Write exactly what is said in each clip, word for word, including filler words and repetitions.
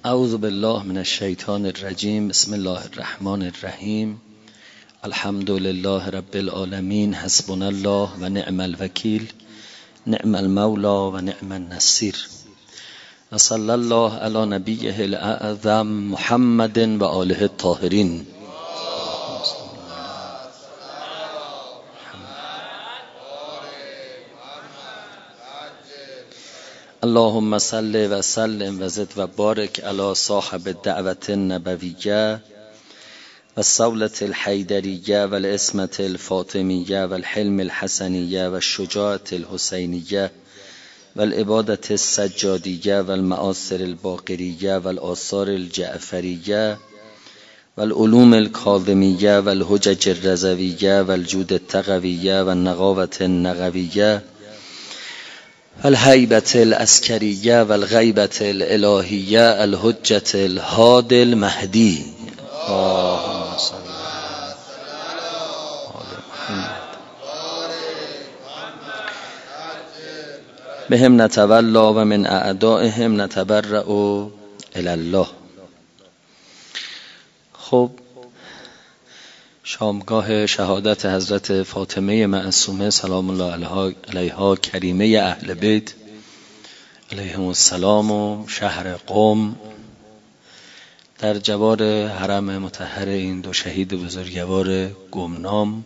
اعوذ بالله من الشیطان الرجیم. بسم الله الرحمن الرحیم. الحمد لله رب العالمین. حسبنا الله و نعم الوکیل، نعم المولا و نعم النصیر. و صلی الله علی نبیه الاعظم محمد و آله الطاهرین. اللهم صل و سلم و زد و بارک علی صاحب الدعوة النبویه و الصولة الحیدریه و العصمة الفاطمیه و الحلم الحسنیه و الشجاعة الحسینیه و العبادة السجادیه و المآثر الباقریه و الآثار الجعفریه و العلوم الکاظمیه و الحجج الرضویه و الجود التقویه و النقاوة النقویه و الهیبة العسکریه و الغیبة الالهیه الحجة الهادی المهدی. اللهم صل علی آل محمد. بهم نتولی و من اعدائهم نتبرأ الی الله. خب، شامگاه شهادت حضرت فاطمه معصومه سلام الله علیها کریمه اهل بیت علیهم السلام و شهر قم در جوار حرم مطهر این دو شهید بزرگوار گمنام،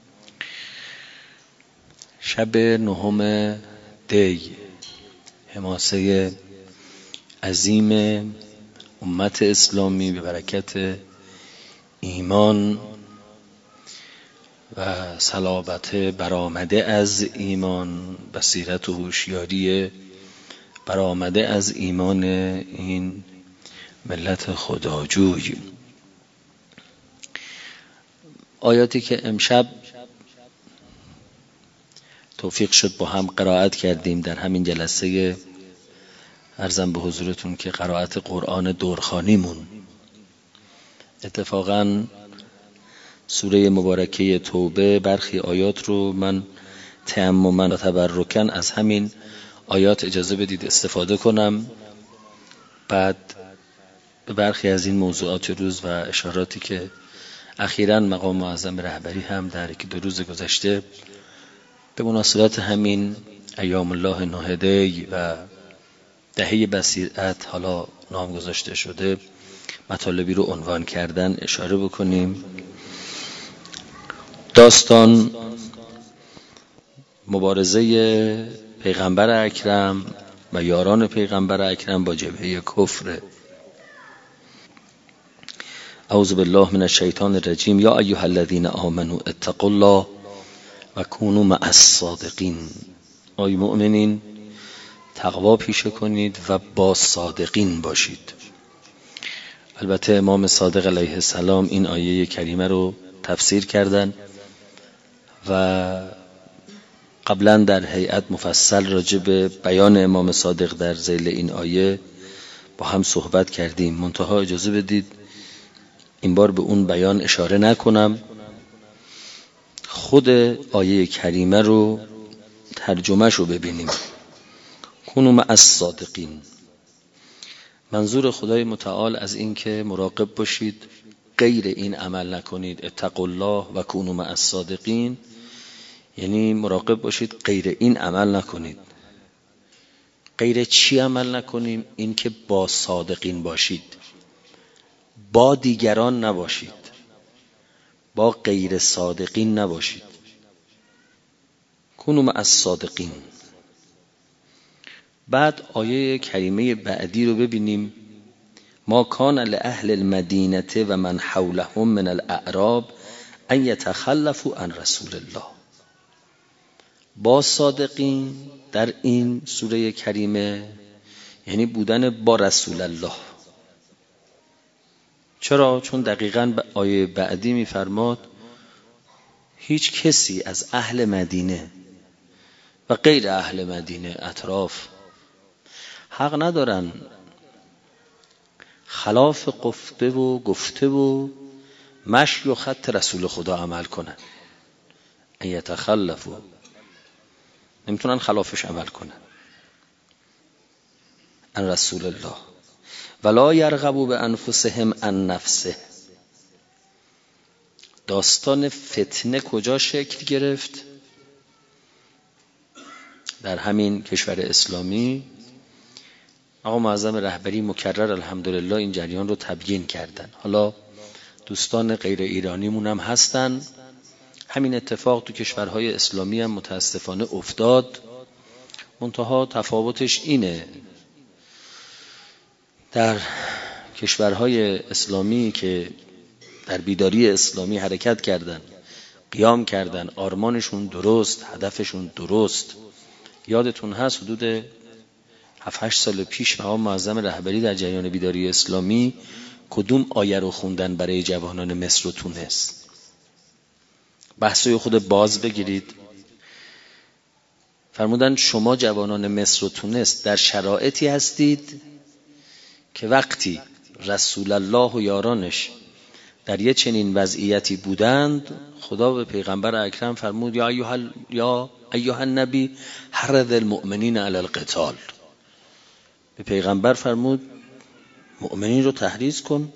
شب نهم دی، حماسه عظیم امت اسلامی به برکت ایمان و صلابت برآمده از ایمان، بصیرت و هوشیاری برآمده از ایمان این ملت خداجوی. آیاتی که امشب توفیق شد با هم قرائت کردیم در همین جلسه، عرضم به حضورتون که قرائت قرآن دورخانیمون، اتفاقاً سوره مبارکه توبه برخی آیات رو من تأمما و تبرکاً از همین آیات اجازه بدید استفاده کنم، بعد به برخی از این موضوعات روز و اشاراتی که اخیراً مقام معظم رهبری هم در یک دو روز گذشته به مناسبت همین ایام الله نهدی و دهه بصیرت حالا نام گذاشته شده مطالبی رو عنوان کردن اشاره بکنیم. داستان مبارزه پیغمبر اکرم و یاران پیغمبر اکرم با جبهه کفر. اعوذ بالله من الشیطان الرجیم. یا ایها الذین آمنوا اتقوا الله و کونوا مع الصادقین. ای مؤمنین، تقوا پیشه کنید و با صادقین باشید. البته امام صادق علیه السلام این آیه کریمه رو تفسیر کردن و قبلا در هیئت مفصل راجع به بیان امام صادق در ذیل این آیه با هم صحبت کردیم. منتها اجازه بدید این بار به اون بیان اشاره نکنم، خود آیه کریمه رو ترجمه شو ببینیم. کونوا مع الصادقین، منظور خدای متعال از این که مراقب باشید غیر این عمل نکنید، اتقوا الله و کونوا مع الصادقین، یعنی مراقب باشید غیر این عمل نکنید. غیر چی عمل نکنیم؟ این که با صادقین باشید، با دیگران نباشید، با غیر صادقین نباشید. کونوا مع الصادقین. بعد آیه کریمه بعدی رو ببینیم. ما کان لأهل المدینه و من حولهم من الاعراب ان یتخلفوا عن رسول الله. با صادقین در این سوره کریمه یعنی بودن با رسول الله. چرا؟ چون دقیقاً به آیه بعدی می‌فرماد هیچ کسی از اهل مدینه و غیر اهل مدینه اطراف حق ندارن خلاف گفته و گفته و مشی و خط رسول خدا عمل کنن. ان یتخلفوا، نمیتونن خلافش عمل کنن. ان رسول الله. ولا یرغبوا بانفسهم عن نفسه. داستان فتنه کجا شکل گرفت؟ در همین کشور اسلامی. آقا معظم رهبری مکرر الحمدلله این جریان رو تبیین کردن. حالا دوستان غیر ایرانیمون هم هستن. همین اتفاق تو کشورهای اسلامی هم متاسفانه افتاد. منتها تفاوتش اینه، در کشورهای اسلامی که در بیداری اسلامی حرکت کردن، قیام کردن، آرمانشون درست، هدفشون درست. یادتون هست حدود هفت هشت سال پیش آقا معظم رهبری در جریان بیداری اسلامی کدوم آیه رو خوندن برای جوانان مصر و تونس؟ بحثوی خود باز بگیرید. فرمودن شما جوانان مصر و تونس در شرایطی هستید که وقتی رسول الله و یارانش در یه چنین وضعیتی بودند، خدا به پیغمبر اکرم فرمود یا ایها یا ایها النبی حرض المؤمنین علی القتال. به پیغمبر فرمود مؤمنین رو تحریض کن،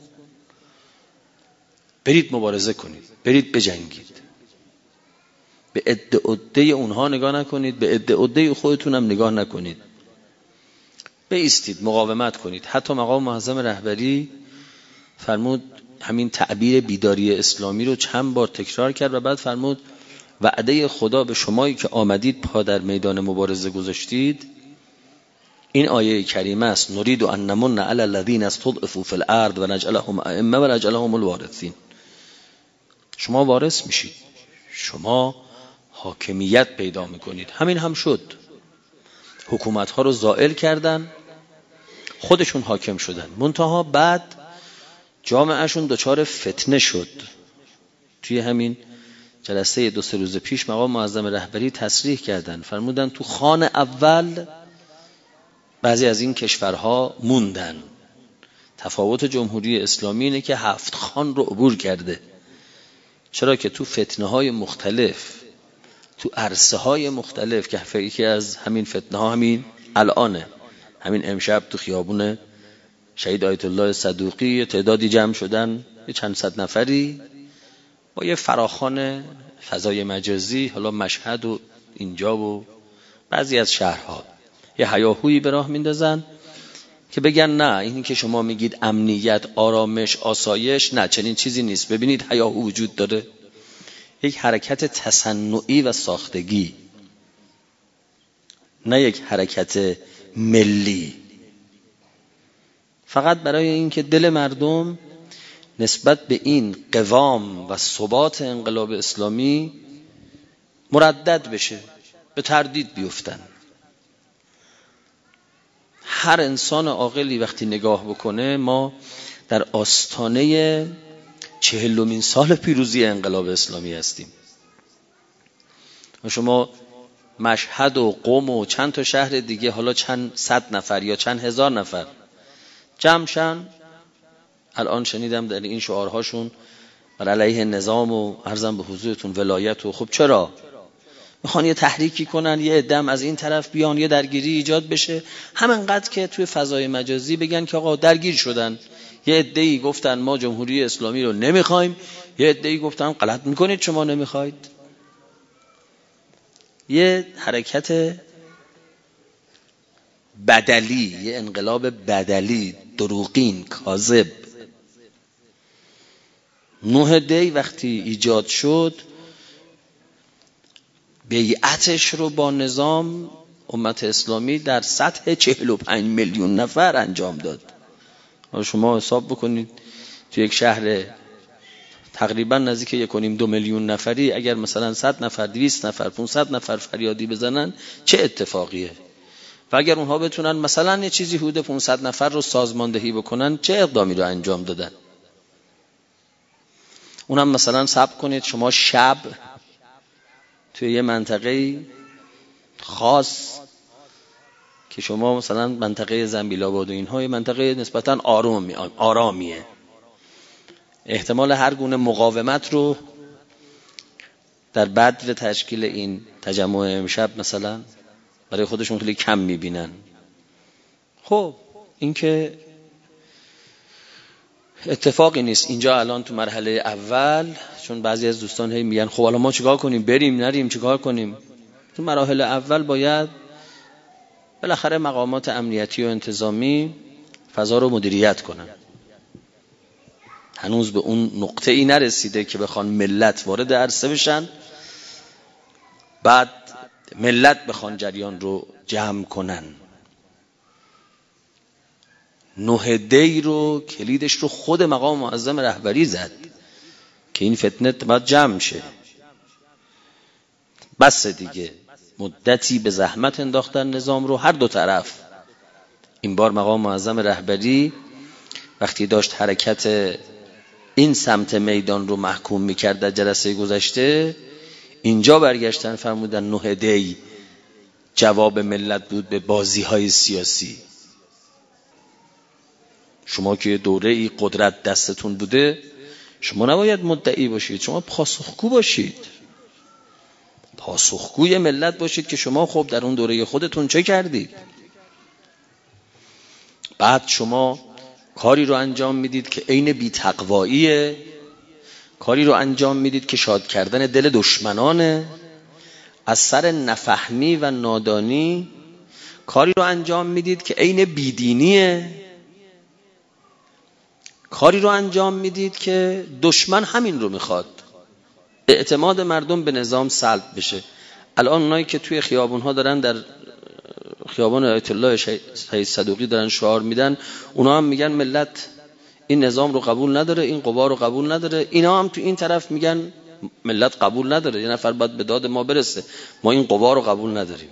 برید مبارزه کنید، برید بجنگید. به عده عده اونها نگاه نکنید، به عده عده خودتون هم نگاه نکنید، بایستید مقاومت کنید. حتی مقام معظم رهبری فرمود همین تعبیر بیداری اسلامی رو چند بار تکرار کرد و بعد فرمود وعده خدا به شمایی که آمدید پا در میدان مبارزه گذاشتید این آیه کریمه است: نرید ان نمن علی الذین استضعفوا فی الارض و نجعلهم ائمه و نجعلهم الوارثین. شما وارث میشید، شما حاکمیت پیدا میکنید. همین هم شد. حکومت ها رو زائل کردن، خودشون حاکم شدن. منتها بعد جامعهشون دچار فتنه شد. توی همین جلسه دو سه روز پیش مقام معظم رهبری تصریح کردن، فرمودن تو خان اول بعضی از این کشورها موندن. تفاوت جمهوری اسلامی اینه که هفت خان رو عبور کرده. چرا که تو فتنه های مختلف، تو عرصه های مختلف که یکی از همین فتنه ها همین الانه، همین امشب تو خیابون شهید آیت الله صدوقی تعدادی جمع شدن، یه چند صد نفری با یه فراخوان فضای مجازی، حالا مشهد و اینجا و بعضی از شهرها، یه هیاهویی به راه میندازن که بگن نه اینی که شما میگید امنیت، آرامش، آسایش، نه چنین چیزی نیست. ببینید هیاهو وجود داره. یک حرکت تصنعی و ساختگی، نه یک حرکت ملی، فقط برای اینکه دل مردم نسبت به این قوام و ثبات انقلاب اسلامی مردد بشه، به تردید بیفتن. هر انسان عاقلی وقتی نگاه بکنه ما در آستانه چهلمین سال پیروزی انقلاب اسلامی هستیم. و شما مشهد و قم و چند تا شهر دیگه، حالا چند صد نفر یا چند هزار نفر جمعشن، الان شنیدم در این شعارهاشون بر علیه نظام و عرضم به حضورتون ولایت و خب چرا؟ میخوان یه تحریکی کنن، یه عدم از این طرف بیان، یه درگیری ایجاد بشه، همینقدر که توی فضای مجازی بگن که آقا درگیر شدن. یه عده‌ای گفتن ما جمهوری اسلامی رو نمیخوایم، یه عده‌ای گفتن غلط میکنید شما نمیخواید. یه حرکت بدلی، یه انقلاب بدلی، دروغین، کاذب. نه دی وقتی ایجاد شد، بیعتش رو با نظام امت اسلامی در سطح چهل و پنج میلیون نفر انجام داد. شما حساب بکنید تو یک شهر تقریبا نزدیک یک و نیم دو میلیون نفری اگر مثلا صد نفر، دویست نفر، پانصد نفر فریادی بزنن چه اتفاقیه؟ و اگر اونها بتونن مثلا یه چیزی حدود پانصد نفر رو سازماندهی بکنن چه اقدامی رو انجام دادن؟ اونم مثلا صبر کنید شما شب توی یه منطقه خاص که شما مثلا منطقه زنبیل‌آباد و اینها، یه منطقه نسبتاً آرامی آرامیه، احتمال هر گونه مقاومت رو در بدر تشکیل این تجمع امشب مثلا برای خودشون خیلی کم میبینن. خب این که اتفاقی نیست اینجا الان تو مرحله اول، چون بعضی از دوستان هی میگن خب حالا ما چیکار کنیم، بریم نریم، چیکار کنیم؟ تو مراحل اول باید بالاخره مقامات امنیتی و انتظامی فضا رو مدیریت کنن. هنوز به اون نقطه ای نرسیده که بخوان ملت وارد عرصه بشن، بعد ملت بخوان جریان رو جمع کنن. نه دی رو کلیدش رو خود مقام معظم رهبری زد که این فتنه باید جمع شه. بس دیگه، مدتی به زحمت انداختن نظام رو هر دو طرف. این بار مقام معظم رهبری وقتی داشت حرکت این سمت میدان رو محکوم میکرد در جلسه گذشته، اینجا برگشتن فرمودن نه دی جواب ملت بود به بازی های سیاسی. شما که دوره ای قدرت دستتون بوده، شما نباید مدعی باشید، شما پاسخگو باشید، پاسخگوی ملت باشید که شما خب در اون دوره خودتون چه کردید. بعد شما کاری رو انجام میدید که عین بی‌تقواییه، کاری رو انجام میدید که شاد کردن دل دشمنانه، از سر نفهمی و نادانی کاری رو انجام میدید که عین بیدینیه، کاری رو انجام میدید که دشمن همین رو میخواد، اعتماد مردم به نظام سلب بشه. الان اونایی که توی خیابون‌ها دارن در خیابان آیت الله شهید صدوقی دارن شعار میدن، اونا هم میگن ملت این نظام رو قبول نداره، این قوا رو قبول نداره. اینا هم تو این طرف میگن ملت قبول نداره، یه نفر باید به داد ما برسه، ما این قوا رو قبول نداریم.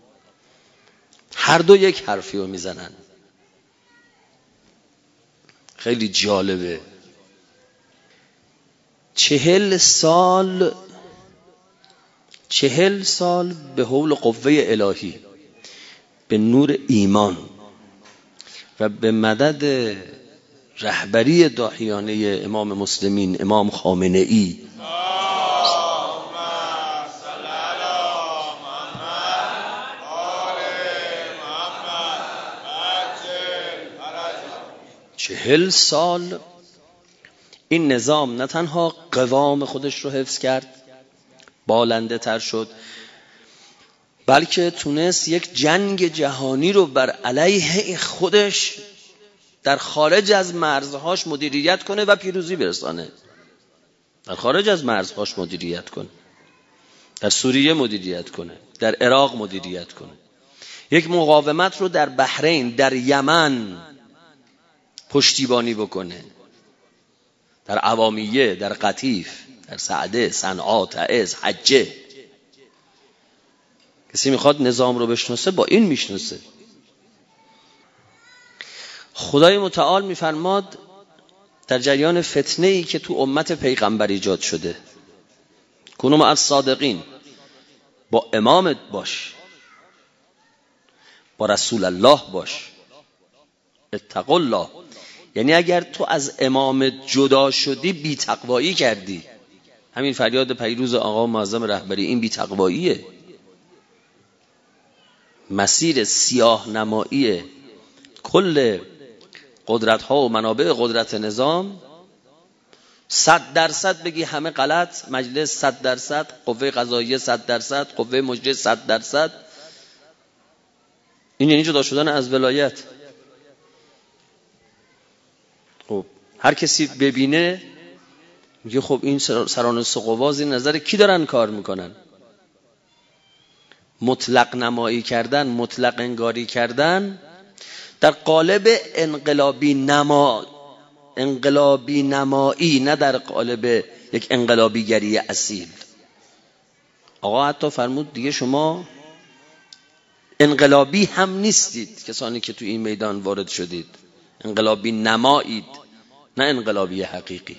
هر دو یک حرفی رو میزنن. خیلی جالبه. چهل سال چهل سال به حول قوه الهی، به نور ایمان و به مدد رهبری داعیانه امام مسلمین امام خامنه ای چهل سال این نظام نه تنها قوام خودش رو حفظ کرد، بالنده تر شد، بلکه تونست یک جنگ جهانی رو بر علیه خودش در خارج از مرزهاش مدیریت کنه و پیروزی برسانه. در خارج از مرزهاش مدیریت کنه، در سوریه مدیریت کنه، در عراق مدیریت کنه، یک مقاومت رو در بحرین، در یمن پشتیبانی بکنه، در عوامیه، در قطیف، در سعده، صنعا، تعز، حجه. کسی میخواد نظام رو بشناسه با این میشناسه. خدای متعال میفرماد در جریان فتنه ای که تو امت پیغمبر ایجاد شده، کونوا مع الصادقین، با امامت باش، با رسول الله باش، اتقوا الله. یعنی اگر تو از امامت جدا شدی بی تقوایی کردی. همین فریاد پیروز آقا معظم رهبری این بی تقواییه. مسیر سیاه نمایی کل قدرت ها و منابع قدرت نظام، صد درصد بگی همه غلط، مجلس صد درصد، قوه قضاییه صد درصد، قوه مجریه صد درصد، این یعنی جدا شدن از ولایت. خب هر کسی ببینه میگه خب این سران قوا این نظر کی دارن کار میکنن؟ مطلق نمایی کردن، مطلق انگاری کردن در قالب انقلابی نما انقلابی نمایی، نه در قالب یک انقلابیگری اصیل. آقا حتی فرمود دیگه شما انقلابی هم نیستید، کسانی که تو این میدان وارد شدید انقلابی نمایید، نه انقلابی حقیقی.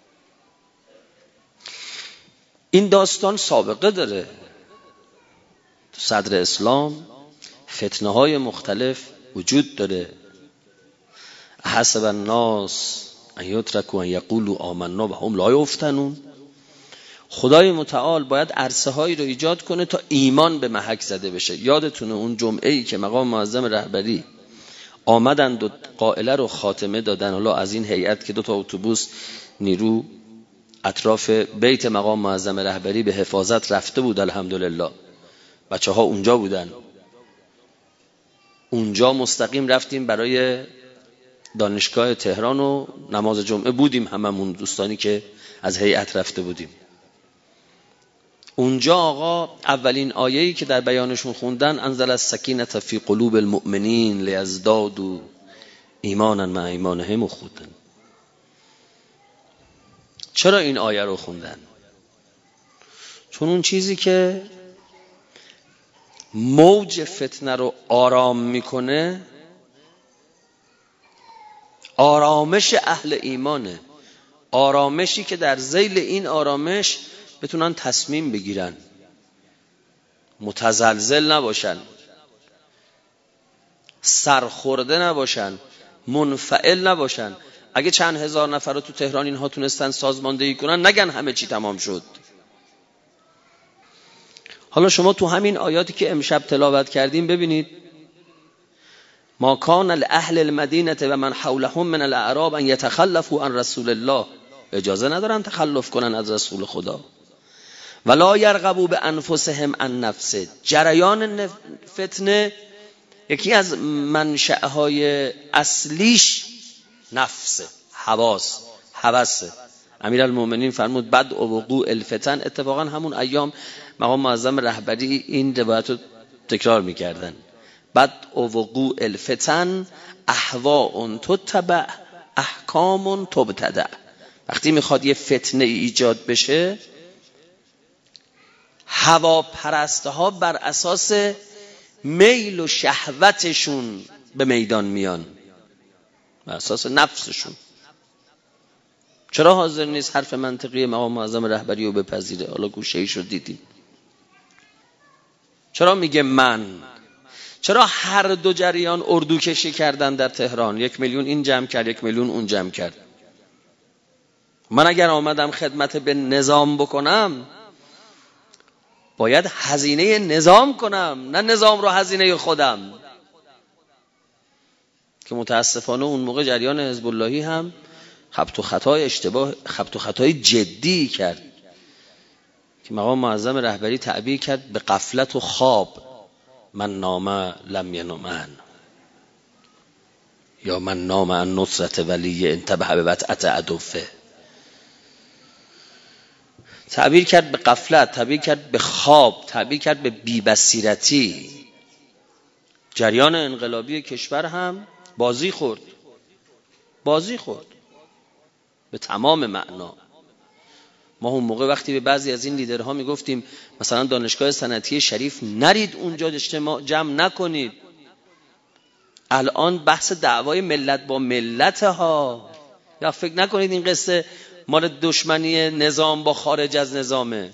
این داستان سابقه داره. تو صدر اسلام فتنه های مختلف وجود داره. حسب الناس ان یترکوا ان یقولوا آمنا و هم لا یفتنون. خدای متعال باید عرصه هایی رو ایجاد کنه تا ایمان به محک زده بشه. یادتونه اون جمعه‌ای که مقام معظم رهبری آمدند و قائله رو خاتمه دادن. حالا از این هیئت که دو تا اتوبوس نیرو اطراف بیت مقام معظم رهبری به حفاظت رفته بود، الحمدلله بچه ها اونجا بودن. اونجا مستقیم رفتیم برای دانشگاه تهران و نماز جمعه بودیم، هممون دوستانی که از هیئت رفته بودیم. اونجا آقا اولین آیه‌ای که در بیانشون خوندن انزل السکینة فی قلوب المؤمنین لیزدادوا ایمانا مع ایمانهم خوندن. چرا این آیه رو خوندن؟ چون اون چیزی که موج فتنه رو آرام میکنه آرامش اهل ایمانه، آرامشی که در ذیل این آرامش بتونن تصمیم بگیرن، متزلزل نباشن، سرخورده نباشن، منفعل نباشن. اگه چند هزار نفر رو تو تهران اینها تونستن سازماندهی کنن، نگن همه چی تمام شد. حالا شما تو همین آیاتی که امشب تلاوت کردیم ببینید، ما کان الاهل المدینه و من حولهم من الاعراب ان یتخلفوا عن رسول الله، اجازه ندارن تخلف کنن از رسول خدا. ولا یرغبوا بانفسهم عن نفسه، جریان فتنه یکی از منشأهای اصلیش نفسه، حواس، هوسه. امیرالمومنین فرمود بعد وقوع الفتن، اتفاقا همون ایام مقام معظم رهبری این روایت رو تکرار میکردن، بعد وقوع الفتن اهواء تتبع احکام تبتدع. وقتی میخواد یه فتنه ایجاد بشه، هواپرستها بر اساس میل و شهوتشون به میدان میان، بر اساس نفسشون. چرا حاضر نیست حرف منطقی مقام معظم رهبری رو بپذیره؟ حالا گوشه ایش رو دیدیم. چرا میگه من؟ چرا هر دو جریان اردو کشی کردن در تهران؟ یک میلیون این جمع کرد، یک میلیون اون جمع کرد. من اگر آمدم خدمت به نظام بکنم، باید هزینه نظام کنم، نه نظام رو هزینه خودم. که متاسفانه اون موقع جریان حزب اللهی هم خبط و خطای اشتباه، خبط و خطای جدی کرد که مقام معظم رهبری تعبیر کرد به غفلت و خواب. من نام لم ینمن، یا من نام عن نصرت ولی انتبه به وطأت عدوه. تعبیر کرد به غفلت، تعبیر کرد به خواب، تعبیر کرد به بی‌بصیرتی. جریان انقلابی کشور هم بازی خورد، بازی خورد به تمام معنا. ما اون موقع وقتی به بعضی از این لیدرها میگفتیم مثلا دانشگاه صنعتی شریف نرید اونجا اجتماع جمع نکنید، الان بحث دعوای ملت با ملت ها، یا فکر نکنید این قصه مال دشمنی نظام با خارج از نظامه.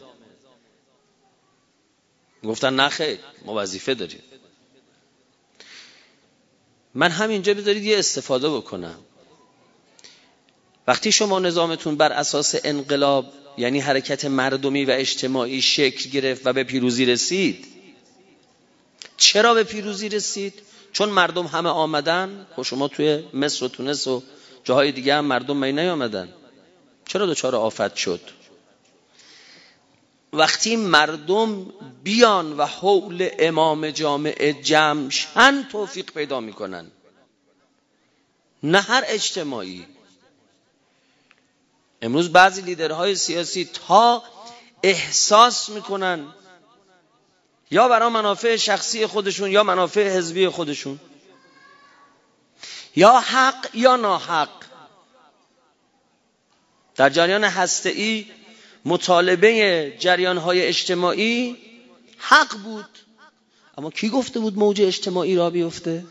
گفتن نه خیر، ما وظیفه داریم. من همینجا بذارید یه استفاده بکنم. وقتی شما نظامتون بر اساس انقلاب، یعنی حرکت مردمی و اجتماعی شکل گرفت و به پیروزی رسید، چرا به پیروزی رسید؟ چون مردم همه آمدن. و شما توی مصر و تونس و جاهای دیگه هم مردم می نیامدن، چرا دچار آفت شد؟ وقتی مردم بیان و حول امام جامع جمع شن توفیق پیدا میکنن، نه هر اجتماعی. امروز بعضی لیدرهای سیاسی تا احساس میکنن یا برای منافع شخصی خودشون یا منافع حزبی خودشون، یا حق یا ناحق. در جریان هسته‌ای مطالبه جریان‌های اجتماعی حق بود، اما کی گفته بود موج اجتماعی را بیفته؟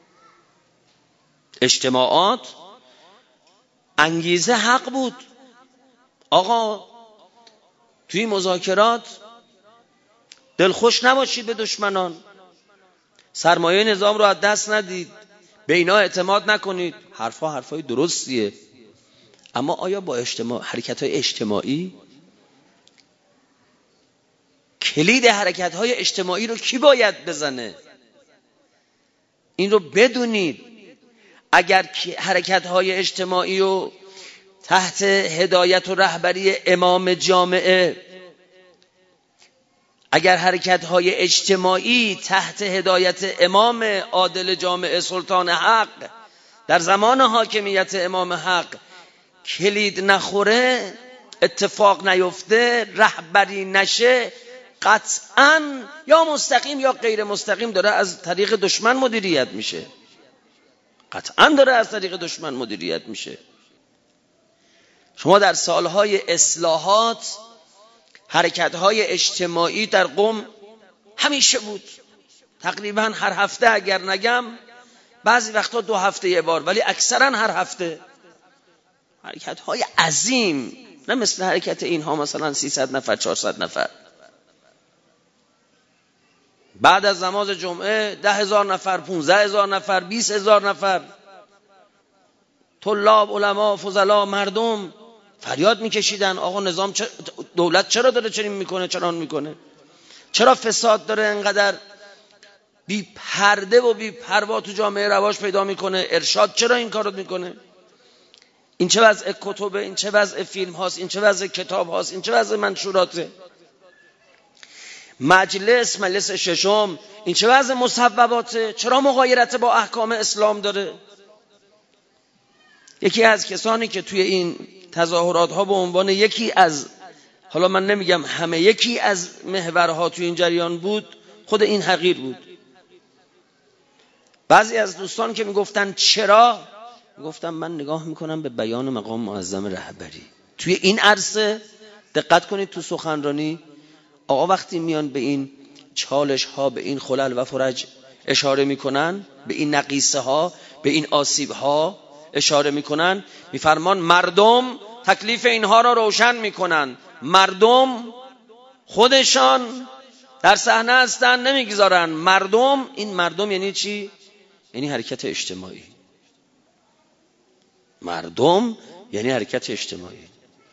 اجتماعات انگیزه حق بود. آقا توی مذاکرات دلخوش نباشید به دشمنان، سرمایه نظام رو از دست ندید، به اینا اعتماد نکنید. حرفا حرفای درستیه، اما آیا با اجتماع حرکت‌های اجتماعی، کلید حرکت‌های اجتماعی رو کی باید بزنه؟ این رو بدونید. اگر حرکت‌های اجتماعی و تحت هدایت و رهبری امام جامعه، اگر حرکت‌های اجتماعی تحت هدایت امام عادل جامعه سلطان حق در زمان حاکمیت امام حق کلید نخوره، اتفاق نیفته، رهبری نشه، قطعاً یا مستقیم یا غیر مستقیم داره از طریق دشمن مدیریت میشه. قطعاً داره از طریق دشمن مدیریت میشه. شما در سالهای اصلاحات حرکت‌های اجتماعی در قم همیشه بود، تقریباً هر هفته، اگر نگم بعضی وقتا دو هفته یه بار، ولی اکثراً هر هفته حرکت‌های عظیم، نه مثل حرکت اینها مثلا سیصد نفر چهارصد نفر. بعد از نماز جمعه ده هزار نفر، پونزده هزار نفر، بیست هزار نفر، طلاب، علما، فضلا، مردم فریاد میکشیدن آقا نظام چرا، دولت چرا داره چنین میکنه، چرا میکنه، چرا فساد داره انقدر بی پرده و بی پروا تو جامعه رواج پیدا میکنه، ارشاد چرا این کارو میکنه، این چه وضع کتبه، این چه وضع فیلم هاست، این چه وضع کتاب هاست، این چه وضع منشوراته، مجلس مجلس ششم این چه وضع مصوباته، چرا مغایرت با احکام اسلام داره. یکی از کسانی که توی این تظاهرات ها به عنوان یکی از، حالا من نمیگم همه، یکی از محورها توی این جریان بود، خود این حقیر بود. بعضی از دوستان که میگفتن چرا، گفتم من نگاه میکنم به بیان مقام معظم رهبری توی این عرصه. دقت کنید تو سخنرانی آقا وقتی میان به این چالش ها، به این خلل و فرج اشاره میکنن، به این نقیصه ها، به این آسیب ها اشاره میکنن، میفرمان مردم تکلیف اینها را روشن میکنن، مردم خودشان در صحنه هستن نمیگذارن. مردم، این مردم یعنی چی؟ یعنی حرکت اجتماعی. مردم یعنی حرکت اجتماعی.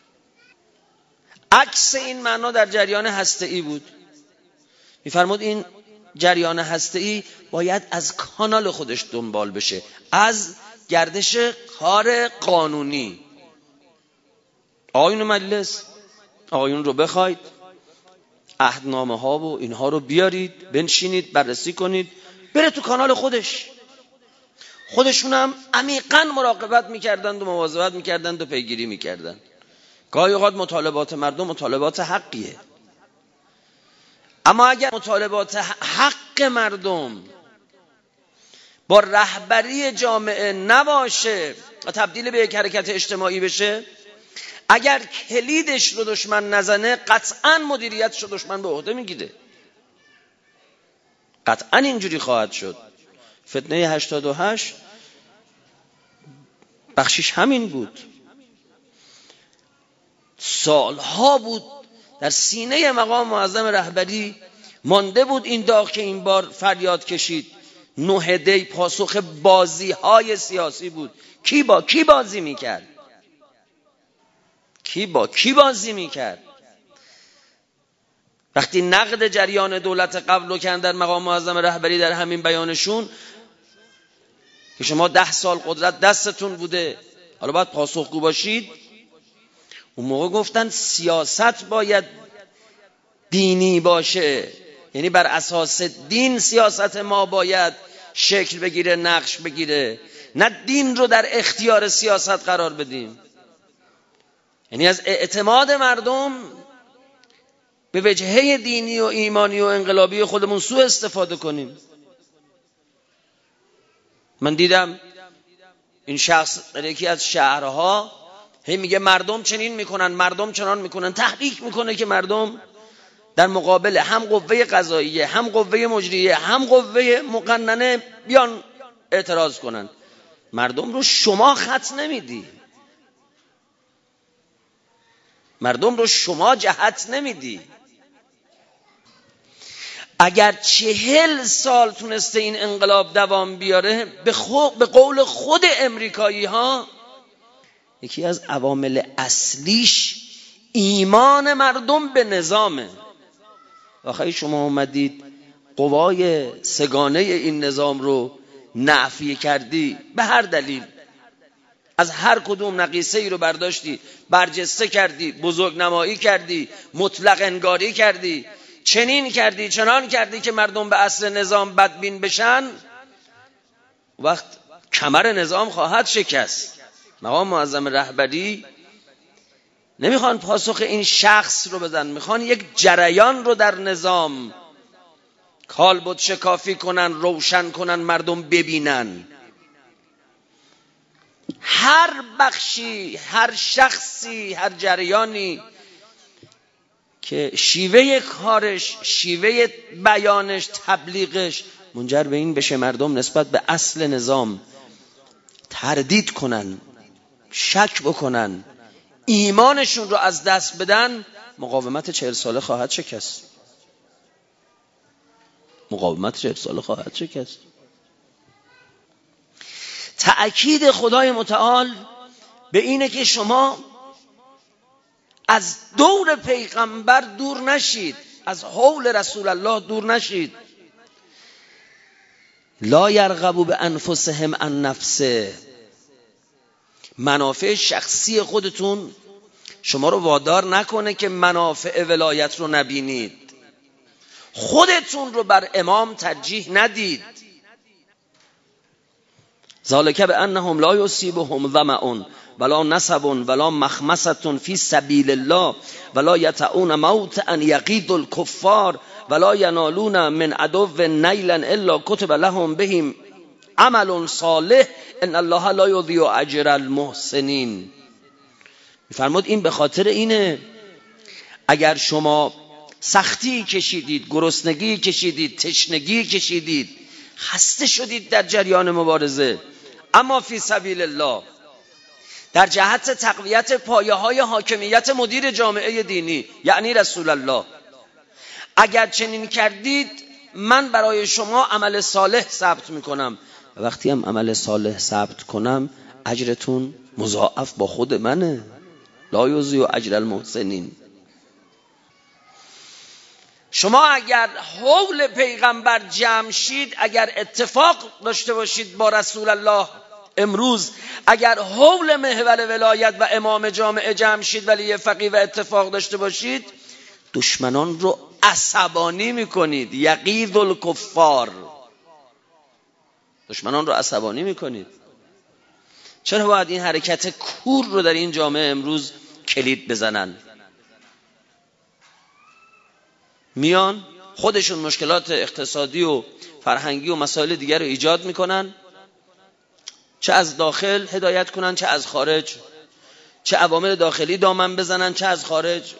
عکس این معنا در جریان هسته‌ای بود. میفرمود این جریان هسته‌ای باید از کانال خودش دنبال بشه، از گردش کار قانونی. آقایون مجلس، آقایون رو بخواید عهدنامه ها و اینها رو بیارید، بنشینید بررسی کنید، بره تو کانال خودش. خودشون هم عمیقاً مراقبت میکردند و مواظبت میکردند و پیگیری میکردند. گاهی اوقات مطالبات مردم مطالبات حقیه، اما اگر مطالبات حق مردم با رهبری جامعه نباشه و تبدیل به یک حرکت اجتماعی بشه، اگر کلیدش رو دشمن نزنه، قطعاً مدیریتش رو دشمن به عهده میگیره. قطعاً اینجوری خواهد شد. فتنه هشتاد و هشت بخشش همین بود. سالها بود در سینه مقام معظم رهبری مانده بود این داغ که این بار فریاد کشید. نه دی پاسخ بازی های سیاسی بود. کی با کی بازی میکرد؟ کی با کی بازی میکرد؟ وقتی نقد جریان دولت قبل رو کردن در مقام معظم رهبری در همین بیانشون که شما ده سال قدرت دستتون بوده، حالا باید پاسخگو باشید، اون موقع گفتن سیاست باید دینی باشه، یعنی بر اساس دین سیاست ما باید شکل بگیره، نقش بگیره، نه دین رو در اختیار سیاست قرار بدیم. یعنی از اعتماد مردم به وجهه دینی و ایمانی و انقلابی خودمون سوء استفاده کنیم. من دیدم این شخص در یکی از شهرها هی میگه مردم چنین میکنن، مردم چنان میکنن، تحریک میکنه که مردم در مقابل هم قوه قضاییه، هم قوه مجریه، هم قوه مقننه بیان اعتراض کنن. مردم رو شما خط نمیدی، مردم رو شما جهت نمیدی. اگر چهل سال تونسته این انقلاب دوام بیاره، به, خو... به قول خود امریکایی ها یکی از عوامل اصلیش ایمان مردم به نظامه. آخه شما اومدید قوای سگانه این نظام رو نفی کردی به هر دلیل، از هر کدوم نقیصه ای رو برداشتی برجسته کردی، بزرگ نمایی کردی، مطلق انگاری کردی، چنین کردی چنان کردی که مردم به اصل نظام بدبین بشن، وقت کمر نظام خواهد شکست. مقام معظم رهبری نمیخوان پاسخ این شخص رو بدن، میخوان یک جریان رو در نظام کالبد شکافی کنن، روشن کنن، مردم ببینن. هر بخشی، هر شخصی، هر جریانی که شیوه کارش، شیوه بیانش، تبلیغش منجر به این بشه مردم نسبت به اصل نظام تردید کنن، شک بکنن، ایمانشون رو از دست بدن، مقاومت چهل ساله خواهد شکست. مقاومت چهل ساله خواهد شکست. تأکید خدای متعال به اینه که شما از دور پیغمبر دور نشید، از حول رسول الله دور نشید. لا یرغبوا بانفسهم عن نفسه. منافع شخصی خودتون شما رو وادار نکنه که منافع ولایت رو نبینید. خودتون رو بر امام ترجیح ندید. ذالک بانهم لا یصیبهم ظمأ ولا نصب ولا مخمصة فی سبیل الله ولا یطؤون موطئا یغیظ الکفار ولا ینالون من عدو نیلا الا کتب لهم بهم عمل صالح ان الله لا یضیع اجر المحسنین. میفرمود این به خاطر اینه اگر شما سختی کشیدید، گرسنگی کشیدید، تشنگی کشیدید، خسته شدید در جریان مبارزه، اما فی سبیل الله در جهت تقویت پایه های حاکمیت مدیر جامعه دینی یعنی رسول الله، اگر چنین کردید من برای شما عمل صالح ثبت میکنم و وقتی هم عمل صالح ثبت کنم اجرتون مضاعف با خود منه. لا یضیع اجر المحسنین. شما اگر حول پیغمبر جمع شید، اگر اتفاق داشته باشید با رسول الله امروز، اگر حول محور ولایت و امام جامعه جمع شید ولی فقیه و اتفاق داشته باشید، دشمنان رو عصبانی میکنید. یغیظ الکفار. دشمنان رو عصبانی میکنید. چرا باید این حرکت کور رو در این جامعه امروز کلید بزنن؟ میان خودشون مشکلات اقتصادی و فرهنگی و مسائل دیگر رو ایجاد میکنن، چه از داخل هدایت کنن چه از خارج، چه عوامل داخلی دامن بزنن چه از خارج.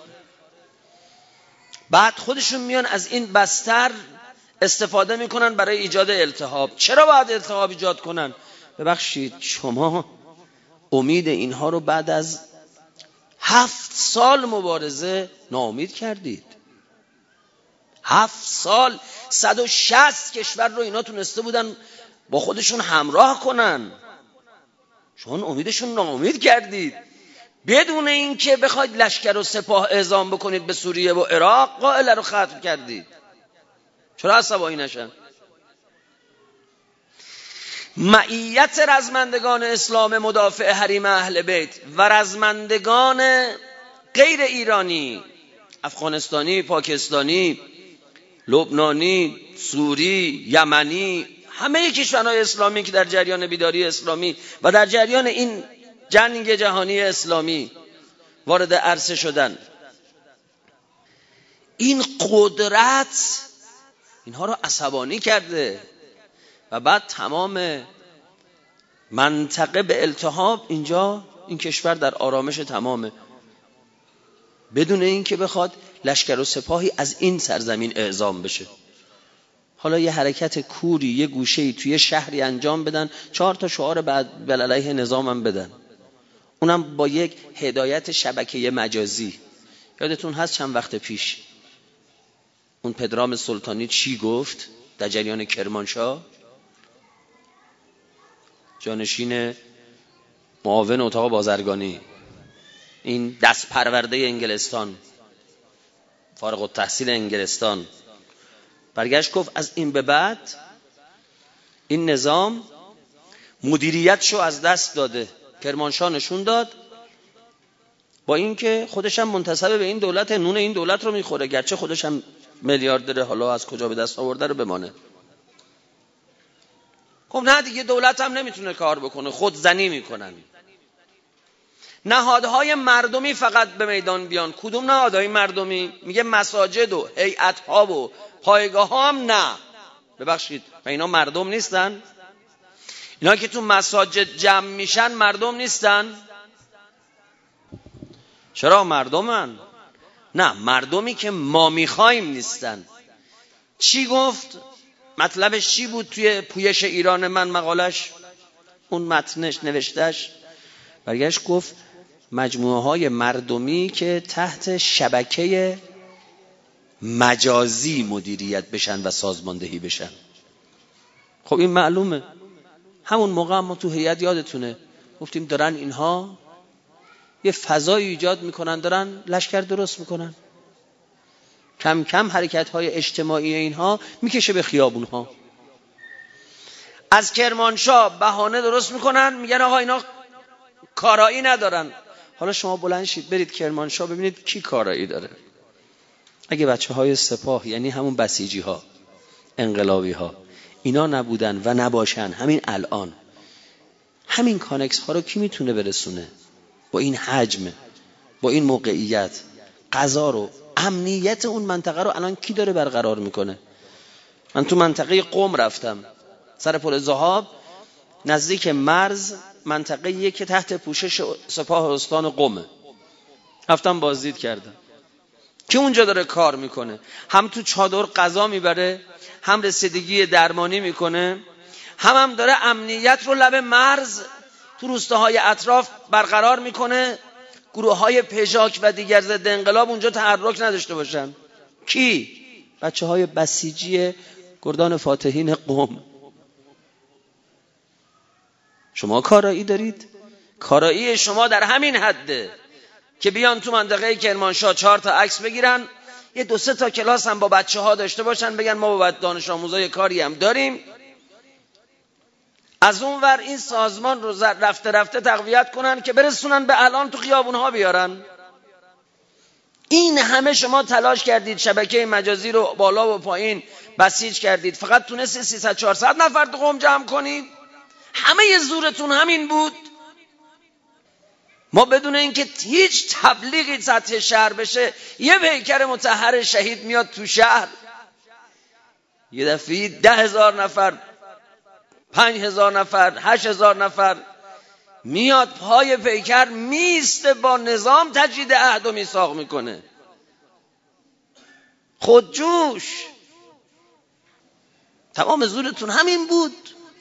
بعد خودشون میان از این بستر استفاده میکنن برای ایجاد التهاب. چرا باید التهاب ایجاد کنن؟ ببخشید شما امید اینها رو بعد از هفت سال مبارزه ناامید کردید. هفت سال صد و شصت کشور رو اینا تونسته بودن با خودشون همراه کنن، چون امیدشون ناامید کردید. بدون اینکه بخواید لشکر و سپاه اعزام بکنید به سوریه و عراق، قائله رو ختم کردید. چرا عصبانی نشن؟ معیت رزمندگان اسلام مدافع حریم اهل بیت و رزمندگان غیر ایرانی، افغانستانی، پاکستانی، لبنانی، سوری، یمنی، همه کشورهای اسلامی که در جریان بیداری اسلامی و در جریان این جنگ جهانی اسلامی وارد عرصه شدن، این قدرت اینها رو عصبانی کرده و بعد تمام منطقه به التهاب. اینجا این کشور در آرامش تمامه، بدون اینکه بخواد لشکر و سپاهی از این سرزمین اعزام بشه. حالا یه حرکت کوری یه گوشه‌ای توی شهری انجام بدن، چهار تا شعار بعد بل علیه نظامم بدن، اونم با یک هدایت شبکه مجازی. یادتون هست چند وقت پیش اون پدرام سلطانی چی گفت در جریان کرمانشاه؟ جانشین معاون اتاق بازرگانی، این دست پرورده انگلستان، فارغ التحصیل انگلستان، برگشت گفت از این به بعد این نظام مدیریتشو از دست داده. کرمانشاه نشون داد با اینکه خودش هم منتسب به این دولت، نون این دولت رو میخوره، گرچه خودش هم میلیاردره، حالا از کجا به دست آورده رو بمانه. خب نه دیگه، دولت هم نمیتونه کار بکنه، خود زنی میکنن. نهادهای مردمی فقط به میدان بیان. کدوم نهادهای مردمی؟ میگه مساجد و هیئت‌ها و پایگاه ها هم نه. ببخشید، و اینا مردم نیستن؟ اینا که تو مساجد جمع میشن مردم نیستن؟ چرا مردمن؟ نه، مردمی که ما میخوایم نیستن. چی گفت؟ مطلبش چی بود توی پویش ایران من مقالش؟ اون متنش نوشتش برگشت گفت مجموعه های مردمی که تحت شبکه مجازی مدیریت بشن و سازماندهی بشن. خب این معلومه. همون موقع ما تو هیئت یادتونه گفتیم دارن اینها یه فضای ایجاد میکنن، دارن لشکر درست میکنن، کم کم حرکت های اجتماعی اینها میکشه به خیابون ها. از کرمانشاه بهانه درست میکنن، میگن آقا اینا کارایی ندارن. حالا شما بلند شید برید کرمانشاه ببینید کی کارایی داره. اگه بچه های سپاه، یعنی همون بسیجی ها، انقلابی ها، اینا نبودن و نباشن، همین الان همین کانکس ها رو کی میتونه برسونه؟ با این حجم، با این موقعیت، قضا رو، امنیت اون منطقه رو الان کی داره برقرار میکنه؟ من تو منطقه قم رفتم، سر پل ذهاب، نزدیک مرز، منطقه‌ایه که تحت پوشش سپاه استان قمه. رفتم بازدید کردم که اونجا داره کار میکنه، هم تو چادر غذا میبره، هم رسیدگی درمانی میکنه، هم هم داره امنیت رو لب مرز تو روستاهای اطراف برقرار میکنه. گروه های پژاک و دیگر ضد انقلاب اونجا تحرک نداشته باشن. کی؟ بچه های بسیجی گردان فاتحین قم. شما کارایی دارید؟ کارایی شما در همین حده که بیان تو منطقه کرمانشاه چهار تا عکس بگیرن، یه دو سه تا کلاس هم با بچه ها داشته باشن، بگن ما با دانش آموزای کاری هم داریم. از اون ور این سازمان رو رفته رفته تقویت کنن که برسونن به الان تو خیابون ها بیارن. این همه شما تلاش کردید، شبکه مجازی رو بالا و پایین بسیج کردید، فقط تونستید سیصد چهارصد نفر تو قم جمع کنید. همه ی زورتون همین بود. ما بدون اینکه هیچ تبلیغی سطح شهر بشه، یه پیکر مطهر شهید میاد تو شهر، یه دفعه ده هزار نفر، پنج هزار نفر، هشت هزار نفر میاد پای پیکر میسته، با نظام تجدید عهد و میثاق میکنه. خودجوش. تمام زورتون همین بود.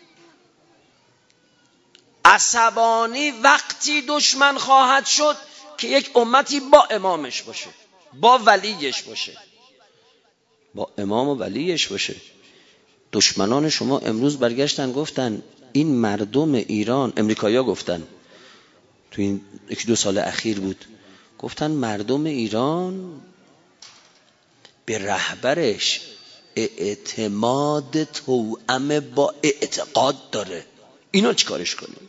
عصبانی وقتی دشمن خواهد شد که یک امتی با امامش باشه، با ولیش باشه، با امام و ولیش باشه. دشمنان شما امروز برگشتن گفتن این مردم ایران، امریکایی‌ها گفتن تو این یکی دو سال اخیر بود، گفتن مردم ایران به رهبرش اعتماد توأم با اعتقاد داره. اینو چیکارش کنیم؟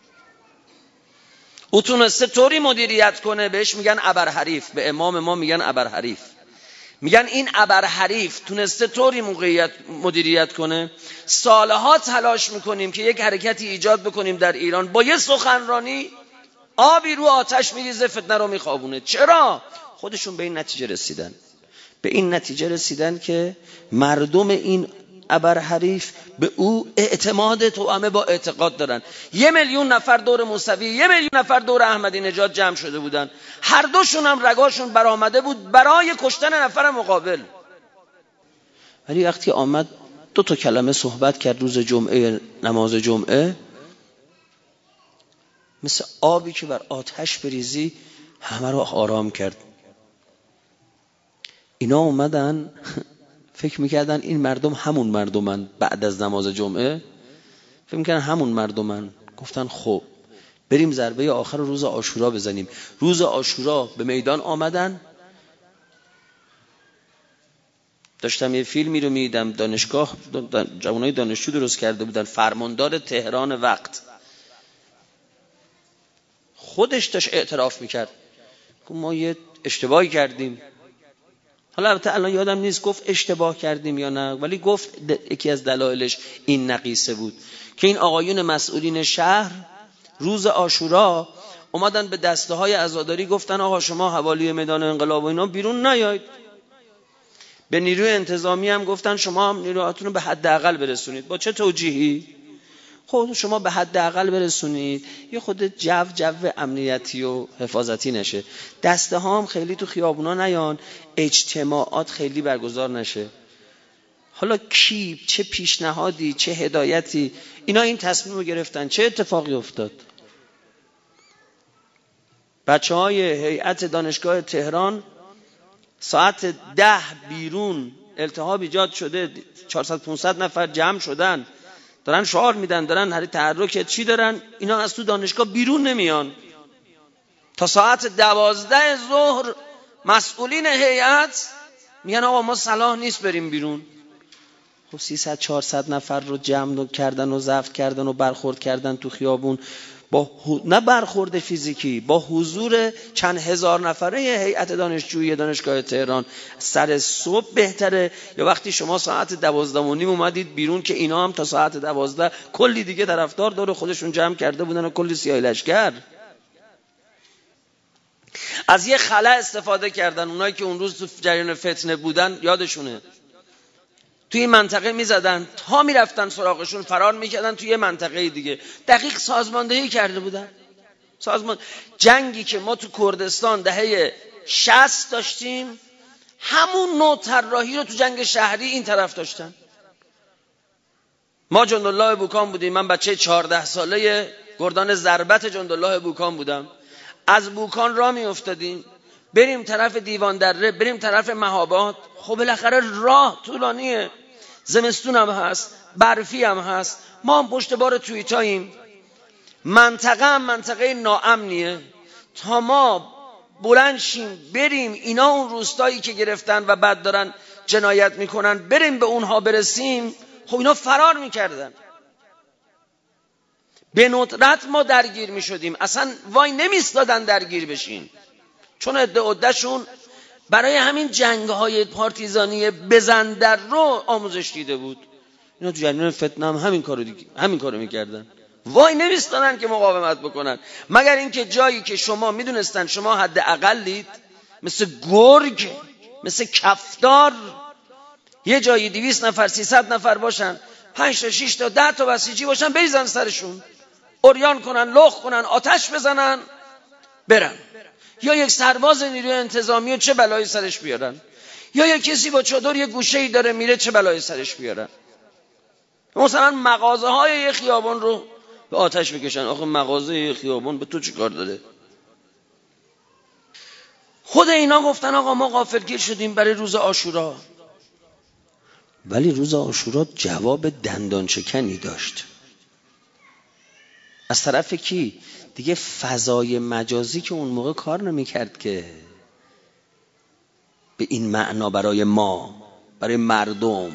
او تونسته طوری مدیریت کنه، بهش میگن ابرحریف، به امام ما میگن ابرحریف. میگن این ابرحریف تونسته طوری موقعیت مدیریت کنه، سالها تلاش میکنیم که یک حرکتی ایجاد بکنیم در ایران، با یه سخنرانی آبی رو آتش میریزه، فتنه رو میخوابونه. چرا؟ خودشون به این نتیجه رسیدن. به این نتیجه رسیدن که مردم این ابرحریف به او اعتماد توأم با اعتقاد دارن. یه میلیون نفر دور موسوی، یه میلیون نفر دور احمدی نژاد جمع شده بودن، هر دوشون هم رگاشون برآمده بود برای کشتن نفر مقابل. ولی وقتی آمد دو تا کلمه صحبت کرد روز جمعه، نماز جمعه، مثل آبی که بر آتش بریزی همه رو آرام کرد. اینا اومدن فکر میکردن این مردم همون مردمن. بعد از نماز جمعه فکر میکردن همون مردمن. گفتن خب بریم ضربه آخر روز عاشورا بزنیم. روز عاشورا به میدان آمدن، داشتم یه فیلمی رو میدیدم، دانشگاه جوانای دانشجو درست کرده بودن، فرماندار تهران وقت خودش داشت اعتراف میکرد که ما یه اشتباهی کردیم. حالا البته الان یادم نیست گفت اشتباه کردیم یا نه، ولی گفت یکی از دلایلش این نقیصه بود که این آقایون مسئولین شهر روز عاشورا اومدن به دسته های عزاداری گفتن آقا شما حوالی میدان انقلاب و اینا بیرون نیاید. به نیروی انتظامی هم گفتن شما هم نیروهاتون رو به حداقل برسونید. با چه توجیهی؟ خود شما به حداقل برسونید یه خود جو جو امنیتی و حفاظتی نشه، دسته ها هم خیلی تو خیابونا نیان، اجتماعات خیلی برگزار نشه. حالا کی چه پیشنهادی چه هدایتی اینا این تصمیم رو گرفتن. چه اتفاقی افتاد؟ بچه های هیئت دانشگاه تهران ساعت ده بیرون التهاب ایجاد شده، چهارصد پانصد نفر جمع شدن دارن شعار میدن، دارن هر تحرک چی دارن، اینا از تو دانشگاه بیرون نمیان تا ساعت دوازده ظهر. مسئولین هیئت میگن آقا ما صلاح نیست بریم بیرون. خب سیصد چهارصد نفر رو جمع کردن و ضبط کردن و برخورد کردن تو خیابون با نه برخورد فیزیکی، با حضور چند هزار نفره هیئت دانشجویی دانشگاه تهران. سر صبح بهتره یا وقتی شما ساعت دوازده و نیم اومدید بیرون که اینا هم تا ساعت دوازده کلی دیگه طرفدار دور خودشون جمع کرده بودن و کلی سیاه لشکر. از یه خلا استفاده کردن اونایی که اون روز تو جریان فتنه بودن، یادشونه توی این منطقه میزدن تا میرفتن سراغشون فرار میکردن توی یه منطقه دیگه. دقیق سازماندهی کرده بودن. سازمان جنگی که ما تو کردستان دهه شصت داشتیم همون نوع طراحی رو تو جنگ شهری این طرف داشتن. ما جندالله بوکان بودیم، من بچه چهارده ساله گردان ضربت جندالله بوکان بودم. از بوکان راه میافتادیم بریم طرف دیوان دره، بریم طرف مهاباد. خب بالاخره راه طولانیه، زمستون هم هست، برفی هم هست، ما هم پشت بار تویتاییم، منطقه هم منطقه ناامنیه. تا ما بلند شیم بریم اینا اون روستایی که گرفتن و بعد دارن جنایت میکنن بریم به اونها برسیم، خب اینا فرار میکردن. به ندرت ما درگیر میشدیم، اصلا وای نمیستادن درگیر بشین، چون عده عدهشون برای همین جنگ‌های پارتیزانی بزن در رو آموزش دیده بود. اینا تو جریان فتنه هم همین کارو دیگه همین کارو میکردن، وای نمیستادن که مقاومت بکنن، مگر اینکه جایی که شما میدونستن شما حد اقلید، مثل گرگ مثل کفتار، یه جایی دویست نفر سیصد نفر باشن، پنج تا شش تا ده تا بسیجی باشن، بریزن سرشون، عریان کنن، لخ کنن، آتش بزنن، برن. یا یک سرباز نیروی انتظامی و چه بلایی سرش بیارن، یا یک کسی با چادر یه گوشه‌ای داره میره چه بلایی سرش بیارن. مثلا مغازه های یه خیابان رو به آتش بکشن. آخه مغازه یه خیابان به تو چی کار داره؟ خود اینا گفتن آقا ما غافلگیر شدیم برای روز عاشورا. ولی روز عاشورا جواب دندانشکنی داشت از طرف کی؟ دیگه فضای مجازی که اون موقع کار نمی‌کرد که به این معنا برای ما، برای مردم.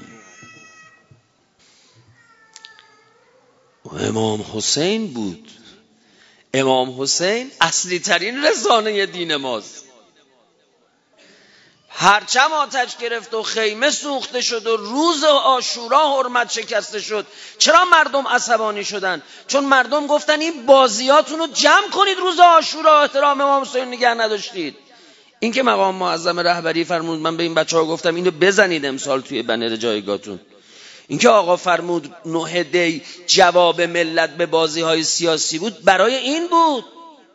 امام حسین بود. امام حسین اصلی ترین رسانه دین ماست. پرچم آتش گرفت و خیمه سوخته شد و روز عاشورا حرمت شکسته شد. چرا مردم عصبانی شدن؟ چون مردم گفتن این بازیاتون رو جمع کنید، روز عاشورا احترام امام حسین نگه نداشتید. این که مقام معظم رهبری فرمود، من به این بچه‌ها گفتم اینو بزنید امسال توی بنر جایگاهتون. این که آقا فرمود نه دی جواب ملت به بازی‌های سیاسی بود، برای این بود.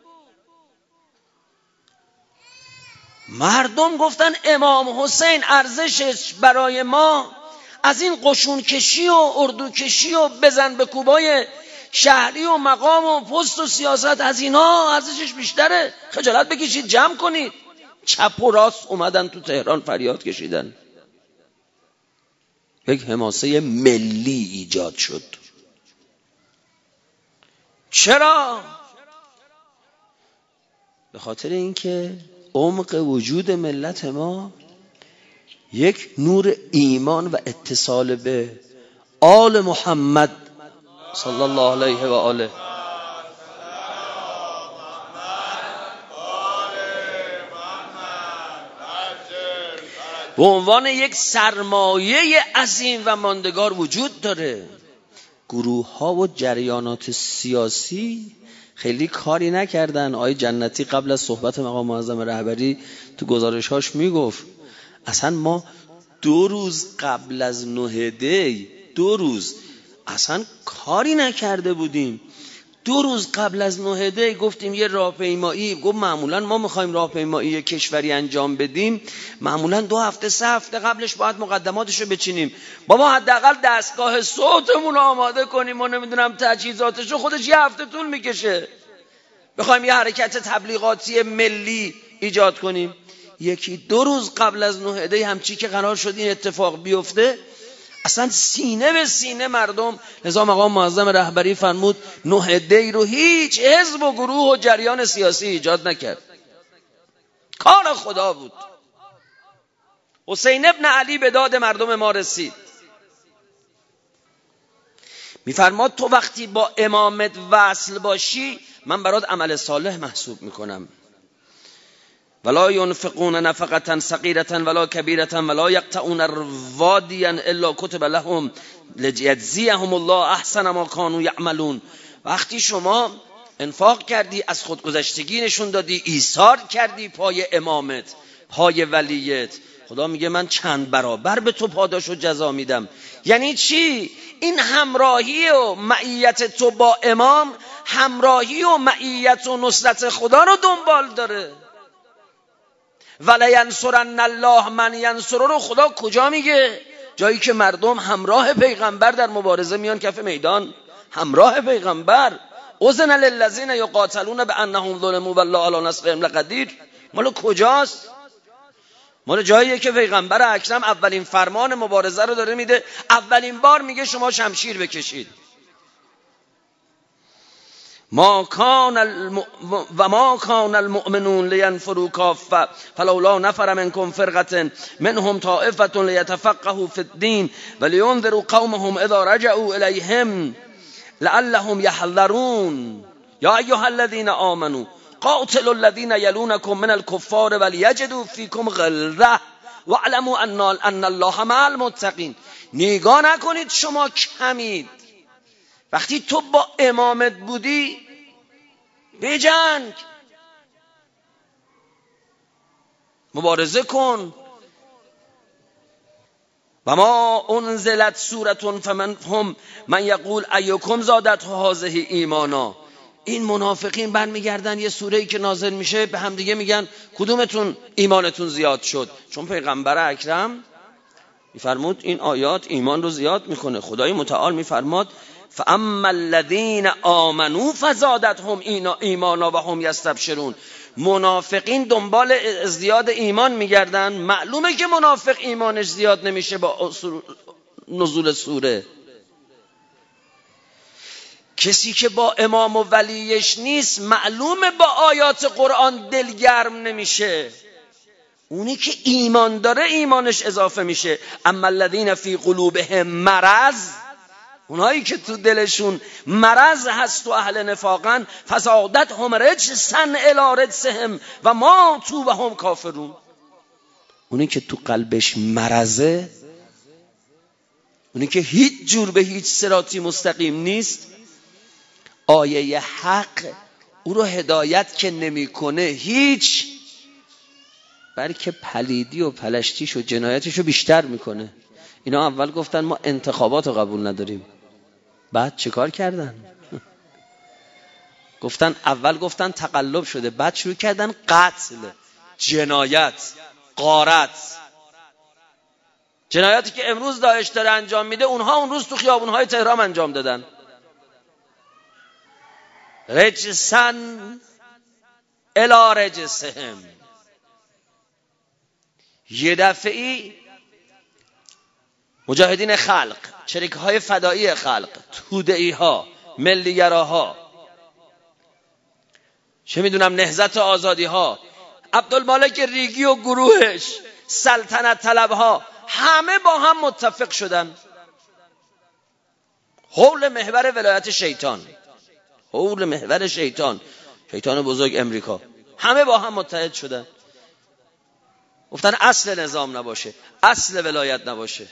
مردم گفتن امام حسین ارزشش برای ما از این قشون کشی و اردو کشی و بزن به کوبای شهری و مقام و پست و سیاست، از اینا ارزشش بیشتره. خجالت بکشید، جمع کنید. چپ و راست اومدن تو تهران فریاد کشیدن. یک حماسه ملی ایجاد شد. چرا؟ به خاطر اینکه عمق وجود ملت ما یک نور ایمان و اتصال به آل محمد صلی الله علیه و آله به عنوان یک سرمایه عظیم و ماندگار وجود داره. گروه ها و جریانات سیاسی خیلی کاری نکردن. آقای جنتی قبل از صحبت مقام معظم رهبری تو گزارش‌هاش میگفت اصلا ما دو روز قبل از نه دی دو روز اصلا کاری نکرده بودیم. دو روز قبل از نه دی گفتیم یه راهپیمایی، گفت معمولا ما میخوایم راهپیمایی کشوری انجام بدیم معمولا دو هفته سه هفته قبلش باید مقدماتشو بچینیم. بابا حداقل دستگاه صوتمون آماده کنیم و نمیدونم تجهیزاتشو، خودش یه هفته طول میکشه. بخوایم یه حرکت تبلیغاتی ملی ایجاد کنیم یکی دو روز قبل از نه دی همچی که قرار شد این اتفاق بیفته اصلا سینه به سینه مردم. لذا مقام معظم رهبری فرمود نه دی رو هیچ حزب و گروه و جریان سیاسی ایجاد نکرد، کار خدا بود. حسین ابن علی به داد مردم ما رسید. میفرماد تو وقتی با امامت وصل باشی من برات عمل صالح محسوب میکنم. ولا ينفقون نفقة صغيرة ولا كبيرة ولا يقطعون واديا الا كتب لهم ليجزيهم الله احسن ما كانوا يعملون. وقتی شما انفاق کردی، از خودگذشتگی نشون دادی، ایثار کردی پای امامت، پای ولیت، خدا میگه من چند برابر به تو پاداش و جزا میدم. یعنی چی؟ این همراهی و معیت تو با امام همراهی و معیت و نصرت خدا رو دنبال داره. ولا ینصرن الله من ینصره رو خدا کجا میگه؟ جایی که مردم همراه پیغمبر در مبارزه میان کف میدان، همراه پیغمبر. اذن للذین یقاتلون بانهم ظلموا والله علی نصرهم لقدیر. مال کجاست؟ مال جاییه که پیغمبر اکرم اولین فرمان مبارزه رو داره میده، اولین بار میگه شما شمشیر بکشید. ما کان الم... و ما کان المؤمنون لینفروا کافه فلولا نفر منکم فرقه منهم طائفه لیتفقهوا فی الدین ولینذروا قومهم اذا رجعوا الیهم لعلهم یحذرون. یا ایها الذین آمنوا قاتلوا الذین یلونکم من الکفار ولیجدوا فیکم غلظه واعلموا ان ان الله مع المتقین. نگاه نکنید شما کمید. وقتی تو با امامت بودی بجنگ، مبارزه کن. و ما انزلت سورة فمن هم من یقول ایکم زادت هذه ایمانا. این منافقین برمیگردن یه سوره‌ای که نازل میشه به هم دیگه میگن کدومتون ایمانتون زیاد شد؟ چون پیغمبر اکرم میفرمود این آیات ایمان رو زیاد میکنه. خدای متعال میفرماد فاما الذین آمنوا فزادتهم ایمانا و هم یستبشرون. منافقین دنبال ازدیاد ایمان میگردن. معلومه که منافق ایمانش زیاد نمیشه با نزول سوره. کسی که با امام و ولیش نیست معلومه با آیات قرآن دلگرم نمیشه. اونی که ایمان داره ایمانش اضافه میشه. اما الذین فی قلوبهم مرض، اونایی که تو دلشون مرض هست و اهل نفاقن فزادتهم رجسا الی رجسهم و ماتوا و هم کافرون. اونی که تو قلبش مرضه، اونی که هیچ جور به هیچ صراطی مستقیم نیست، آیه حق او رو هدایت که نمیکنه هیچ، بلکه پلیدی و پلشتیش و جنایتش رو بیشتر میکنه. اینا اول گفتن ما انتخابات رو قبول نداریم، بعد چه کار کردن؟ گفتن اول گفتن تقلب شده، بعد شروع کردن قتل، جنایت، غارت. جنایاتی که امروز داعش داره انجام میده اونها اون روز تو خیابونهای تهران انجام دادن. رجسن الی رجسهم. یه دفعی مجاهدین خلق، چریکه های فدایی خلق، توده‌ای ها، ملیگراها، چه میدونم نهضت آزادی ها، عبدالمالک ریگی و گروهش سلطنت طلبها همه با هم متفق شدن حول محور ولایت شیطان، حول محور شیطان، شیطان بزرگ امریکا، همه با هم متحد شدن، گفتن اصل نظام نباشه، اصل ولایت نباشه.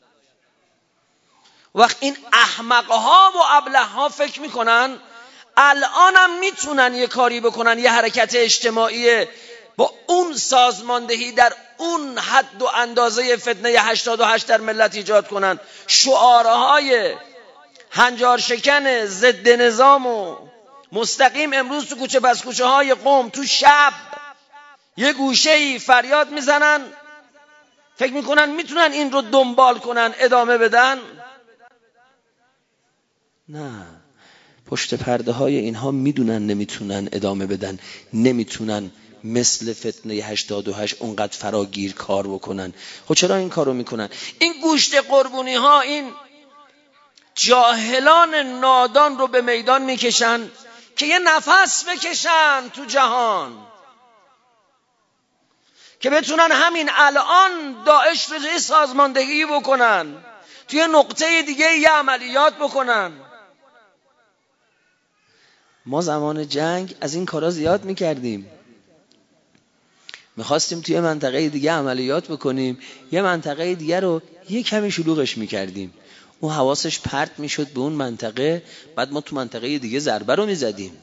وقت این احمقها و ابلهها فکر میکنن الان هم میتونن یه کاری بکنن، یه حرکت اجتماعی با اون سازماندهی در اون حد و اندازه فتنه هشتاد و هشت در ملت ایجاد کنن، شعارهای هنجار شکن ضد نظام و مستقیم امروز تو کوچه بس کوچه های قم تو شب یه گوشه‌ای فریاد میزنن، فکر میکنن میتونن این رو دنبال کنن، ادامه بدن. نه، پشت پرده های اینها میدونن نمیتونن ادامه بدن، نمیتونن مثل فتنه هشتاد و هشت اونقدر فراگیر کار بکنن. خب چرا این کارو میکنن؟ این گوشت قربونی ها، این جاهلان نادان رو به میدان میکشن که یه نفس بکشن تو جهان، که بتونن همین الان داعش رو یه سازماندهی بکنن، توی نقطه دیگه یه عملیات بکنن. ما زمان جنگ از این کارا زیاد میکردیم، میخواستیم توی منطقه دیگه عملیات بکنیم، یه منطقه دیگه رو یه کمی شلوغش میکردیم، اون حواسش پرت میشد به اون منطقه، بعد ما تو منطقه دیگه ضربه رو میزدیم.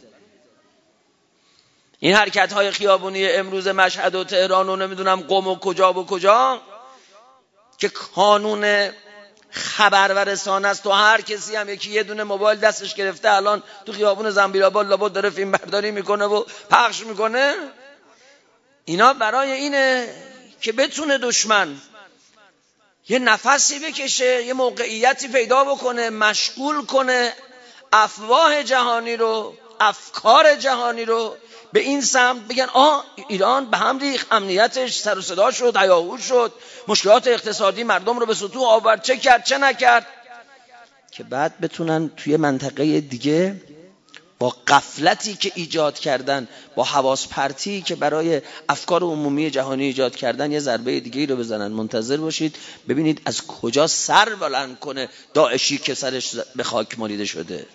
این حرکت های خیابونی امروز مشهد و تهران و نمیدونم قم و کجا و کجا که قانون خبر و رسانه است و هر کسی هم یکی یه دونه موبایل دستش گرفته الان تو خیابون زنبیل‌آباد لابد داره فیلم برداری میکنه و پخش میکنه، اینا برای اینه که بتونه دشمن یه نفسی بکشه، یه موقعیتی پیدا بکنه، مشغول کنه افواه جهانی رو، افکار جهانی رو به این سمت، بگن آه ایران به هم ریخت، امنیتش سر و صدا شد، هیاهو شد، مشکلات اقتصادی مردم رو به سطوح آورد، چه کرد چه نکرد، که بعد بتونن توی منطقه دیگه با غفلتی که ایجاد کردن، با حواس پرتی که برای افکار عمومی جهانی ایجاد کردن، یه ضربه دیگه رو بزنن. منتظر باشید ببینید از کجا سر بلند کنه داعشی که سرش به خاک مالیده شده.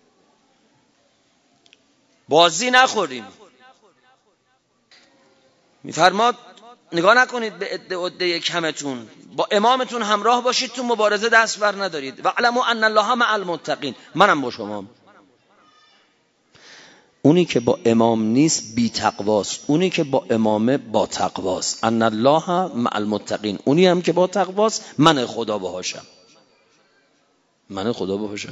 بازی نخوریم. میفرماد نگاه نکنید به عده عده کمتون، با امامتون همراه باشید، تو مبارزه دست بر ندارید. و علموا ان الله مع المتقین، منم با شما. اونی که با امام نیست بی تقواست، اونی که با امامه با تقواست. ان الله مع المتقین، اونی هم که با تقواست من خدا باهاشم، من خدا باهاشم.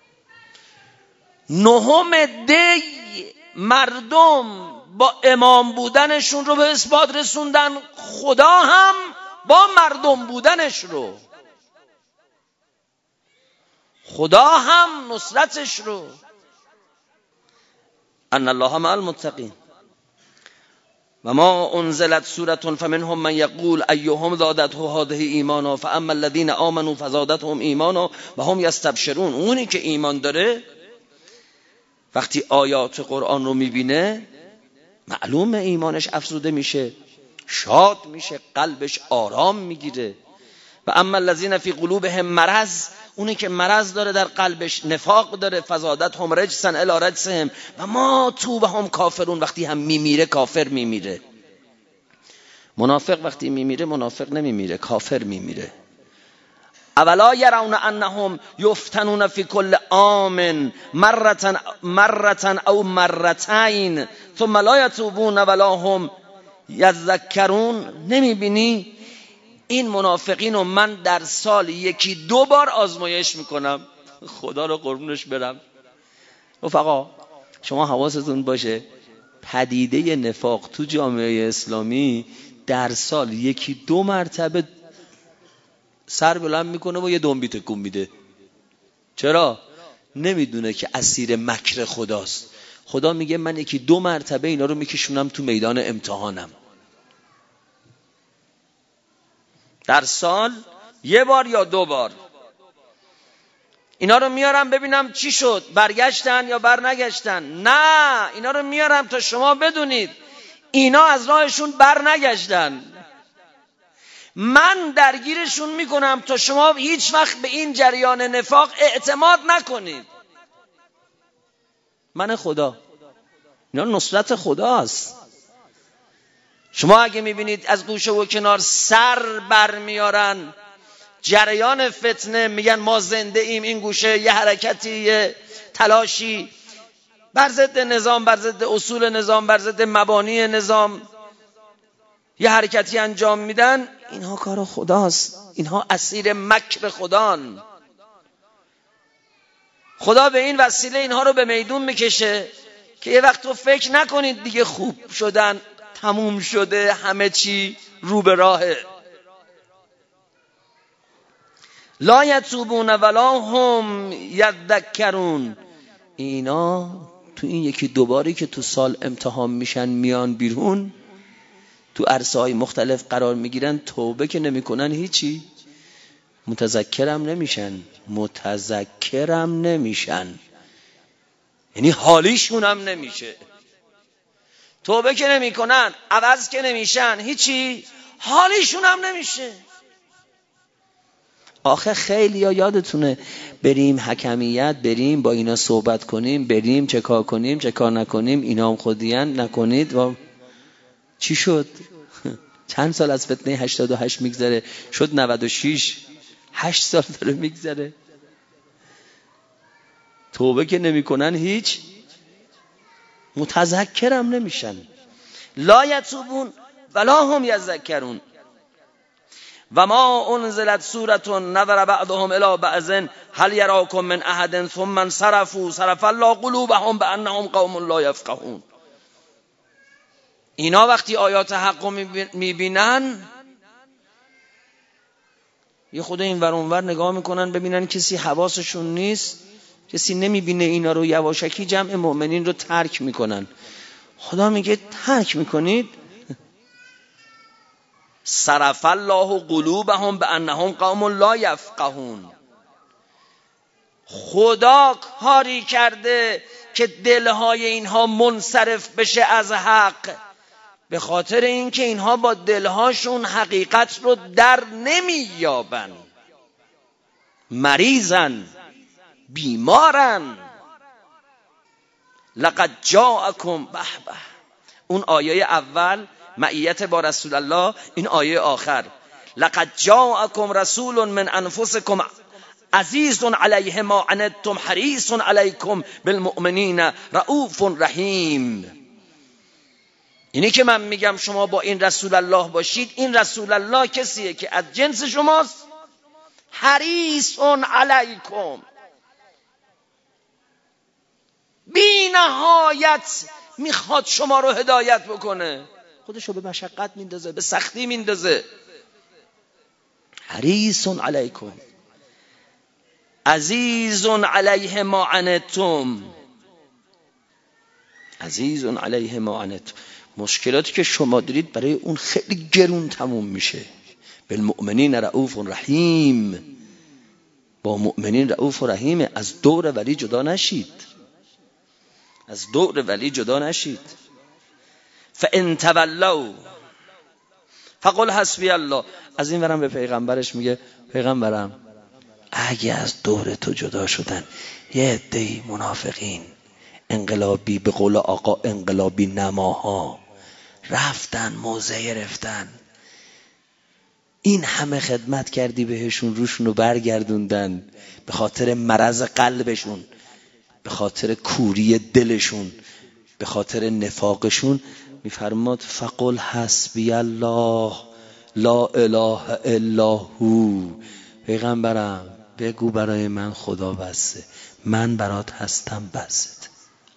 نهم دی مردم با امام بودنشون رو به اثبات رسوندن، خدا هم با مردم بودنش رو، خدا هم نصرتش رو. ان الله مع المتقین. و ما انزلت سوره فمنهم من یقول ایهم زادته هذه ایمانا فاما الذين آمنوا فزادتهم ایمانا و هم یستبشرون. اونی که ایمان داره وقتی آیات قرآن رو میبینه معلومه ایمانش افزوده میشه، شاد میشه، قلبش آرام میگیره. و اما الذين فی قلوبهم مرض، اونی که مرض داره در قلبش، نفاق داره، فزادتهم رجسا الی رجسهم و ما تو به هم کافرون. وقتی هم میمیره کافر میمیره. منافق وقتی میمیره منافق نمیمیره، کافر میمیره. اولا یرون انهم یفتنون فی کل عام مرة مرة او مرتين ثم لا یتوبون ولا هم یذکرون. نمیبینی این منافقین رو من در سال یکی دو بار آزمایش میکنم، خدا رو قربونش برم. رفقا شما حواستون باشه پدیده نفاق تو جامعه اسلامی در سال یکی دو مرتبه سر بلند میکنه و یه دنبی تکون میده. چرا؟ نمیدونه که اسیر مکر خداست. خدا میگه من یکی دو مرتبه اینا رو میکشونم تو میدان امتحانم، در سال یه بار یا دو بار اینا رو میارم ببینم چی شد، برگشتن یا برنگشتن. نه، اینا رو میارم تا شما بدونید اینا از راهشون برنگشتن، من درگیرشون میکنم تا شما هیچ وقت به این جریان نفاق اعتماد نکنید. من خدا، اینا نصرت خداست. شما اگه میبینید از گوشه و کنار سر برمیارن جریان فتنه، میگن ما زنده ایم، این گوشه یه حرکتی، یه تلاشی بر ضد نظام، بر ضد اصول نظام، بر ضد مبانی نظام یه حرکتی انجام میدن، اینها کار خداست، اینها اسیر مکر خدان. خدا به این وسیله اینها رو به میدون میکشه که یه وقت تو فکر نکنید دیگه خوب شدن، تموم شده، همه چی رو به راهه. لا یتوبون ولا هم یذکرون. اینا تو این یکی دوباری که تو سال امتحان میشن میان بیرون، تو عرصه های مختلف قرار میگیرن، توبه که نمیکنن هیچی، متذکرم نمیشن متذکرم نمیشن یعنی حالیشون هم نمیشه. توبه که نمیکنن، عوض که نمیشن، هیچی، حالیشون هم نمیشه. آخه خیلی ها یادتونه بریم حکمیت، بریم با اینا صحبت کنیم، بریم چه کار کنیم چه کار نکنیم، اینا هم خودیان نکنید و چی شد؟ چند سال از فتنه هشتاد و هشت میگذره، شد نود و شش، هشت سال داره میگذره. توبه که نمی کنن هیچ، متذکرم نمیشن. لا یتوبون ولا هم یذکرون. و ما انزلت سورة نظر بعضهم الى بعض هل یراکم من احد ثم انصرفوا صرف الله قلوبهم بانهم قوم لا یفقهون. اینا وقتی آیات حق رو میبینن یه خود این ور اون ور نگاه میکنن ببینن کسی حواسشون نیست، کسی نمیبینه اینا رو، یواشکی جمع مؤمنین رو ترک میکنن. خدا میگه ترک میکنید؟ صرف الله قلوبهم بانهم قوم لا یفقهون. خدا کاری کرده که دلهای اینها منصرف بشه از حق، به خاطر اینکه اینها با دلهاشون حقیقت رو در نمییابن، مریضن، بیمارن. لقد جاءکم، به به، اون آیه اول معیت با رسول الله، این آیه آخر لقد جاءکم رسول من انفسکم عزیز علیه ما عنتم حریص علیکم بالمؤمنین رؤوف رحیم. اینی که من میگم شما با این رسول الله باشید، این رسول الله کسیه که از جنس شماست، حریص علیکم، بی نهایت میخواد شما رو هدایت بکنه، خودشو به مشقت میندازه، به سختی میندازه. حریص علیکم عزیز علیه ما عنتم، عزیز علیه ما عنتم. مشکلاتی که شما دارید برای اون خیلی گرون تموم میشه. بالمؤمنین رؤوف رحیم، با مؤمنین رؤوف و رحیمه. از دور ولی جدا نشید، از دور ولی جدا نشید. فان تولوا فقل حسبی الله. از این ورم به پیغمبرش میگه پیغمبرم اگه از دور تو جدا شدن یه عده‌ای منافقین انقلابی، به قول آقا انقلابی نماها، رفتن موضع گرفتن، این همه خدمت کردی بهشون، روشون رو برگردوندن به خاطر مرض قلبشون، به خاطر کوری دلشون، به خاطر نفاقشون، میفرماد فقل حسبی الله لا اله الا هو. پیغمبرم بگو برای من خدا بسه، من برات هستم بست.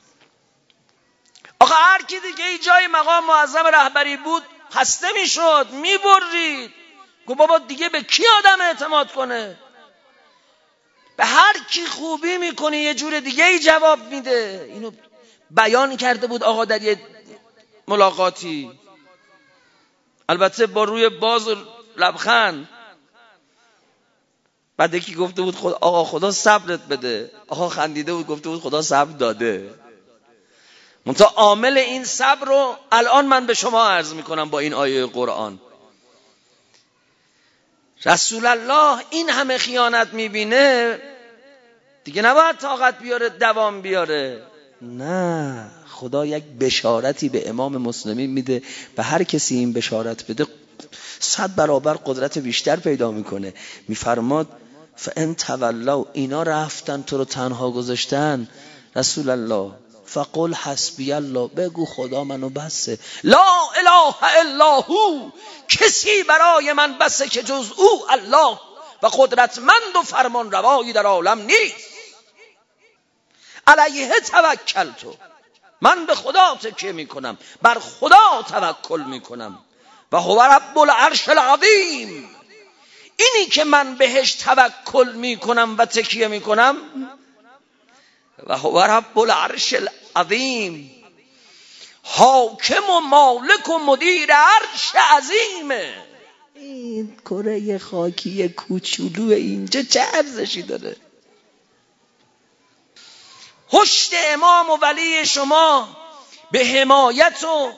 آقا هر کی دیگه ای جای مقام معظم رهبری بود هسته میشد، میبرید. گو بابا دیگه به کی آدم اعتماد کنه؟ به هر کی خوبی میکنه یه جور دیگه ای جواب میده. اینو بیان کرده بود آقا در یه ملاقاتی، البته با روی باز و لبخند. بعد یکی گفته بود خدا آقا خدا صبرت بده، آقا خندیده بود گفته بود خدا صبر داده. منتها عامل این صبر رو الان من به شما عرض میکنم با این آیه قرآن. رسول الله این همه خیانت میبینه دیگه نباید طاقت بیاره دوام بیاره. نه، خدا یک بشارتی به امام مسلمین میده و هر کسی این بشارت بده صد برابر قدرت بیشتر پیدا میکنه. میفرماد فان تولوا، اینا رفتن تو رو تنها گذاشتن، رسول الله فقل حسبی الله، بگو خدا منو بسه، لا اله الا هو، کسی برای من بسه که جز او الله و قدرتمند و فرمان روایی در عالم نیست. علیه توکلت، من به خدا تکیه میکنم، بر خدا توکل میکنم. و هو رب العرش العظیم، اینی که من بهش توکل میکنم و تکیه میکنم، و هو رب العرش العظیم، حاکم و مالک و مدیر عرش عظیمه. این کره خاکی کوچولو اینجا چه ارزشی داره؟ پشت امام و ولی شما به حمایت و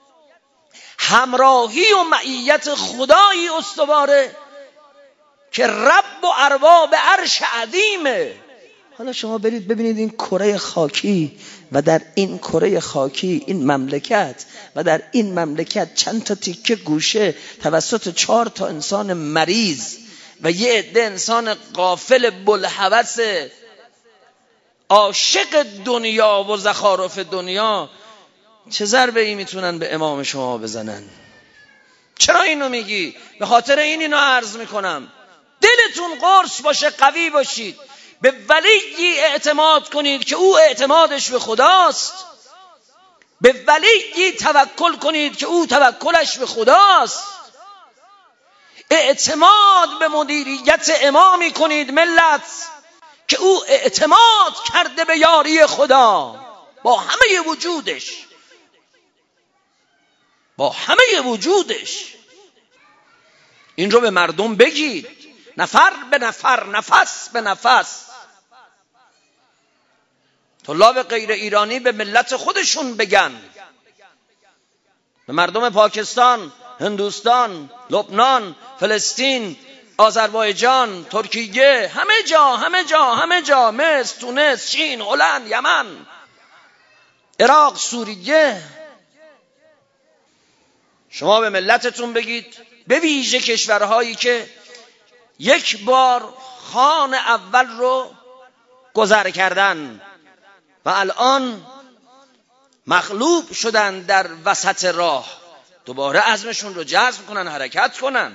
همراهی و معیت خدایی استواره که رب و ارباب عرش عظیمه. حالا شما برید ببینید این کره خاکی و در این کره خاکی این مملکت و در این مملکت چند تا تیکه گوشه توسط چهار تا انسان مریض و یه عده انسان غافل بلهوس عاشق دنیا و زخارف دنیا چه ضربه ای میتونن به امام شما بزنن؟ چرا اینو میگی؟ به خاطر این اینو عرض میکنم. دلتون قرص باشه، قوی باشید، به ولی اعتماد کنید که او اعتمادش به خداست، به ولی توکل کنید که او توکلش به خداست، اعتماد به مدیریت امامی کنید ملت که او اعتماد کرده به یاری خدا با همه وجودش، با همه وجودش. این رو به مردم بگید، نفر به نفر، نفس به نفس. طلاب غیر ایرانی به ملت خودشون بگن، به مردم پاکستان، هندوستان، لبنان، فلسطین، آذربایجان، ترکیه، همه جا همه جا همه جا، مصر، تونس، چین، هلند، یمن، عراق، سوریه. شما به ملتتون بگید، به ویژه کشورهایی که یک بار خان اول رو گذر کردن و الان مغلوب شدن در وسط راه، دوباره عزمشون رو جزم کنن، حرکت کنن،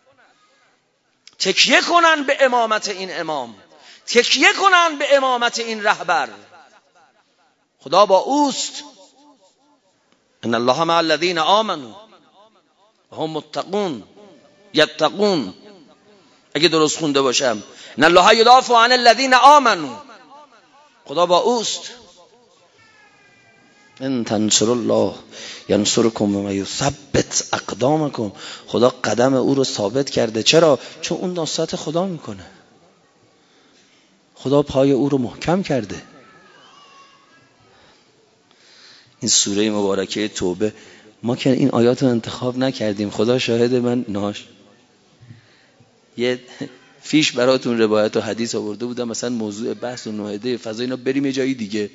تکیه کنن به امامت این امام، تکیه کنن به امامت این رهبر. خدا با اوست. ان الله مع الذین آمنوا و هم متقون یتقون. اگه درست خونده باشم، ان الله یدافع عن الذین آمنوا، خدا با اوست. ان تنصروا الله ینصرکم و یثبت اقدامکم. خدا قدم او رو ثابت کرده. چرا؟ چون اون نصرت خدا میکنه. خدا پای او رو محکم کرده. این سوره مبارکه توبه، ما که این آیات رو انتخاب نکردیم، خدا شاهد من ناش یه فیش براتون روایت و حدیث آورده بودم، مثلا موضوع بحث و نهده فضا، اینا بریم یه جایی دیگه.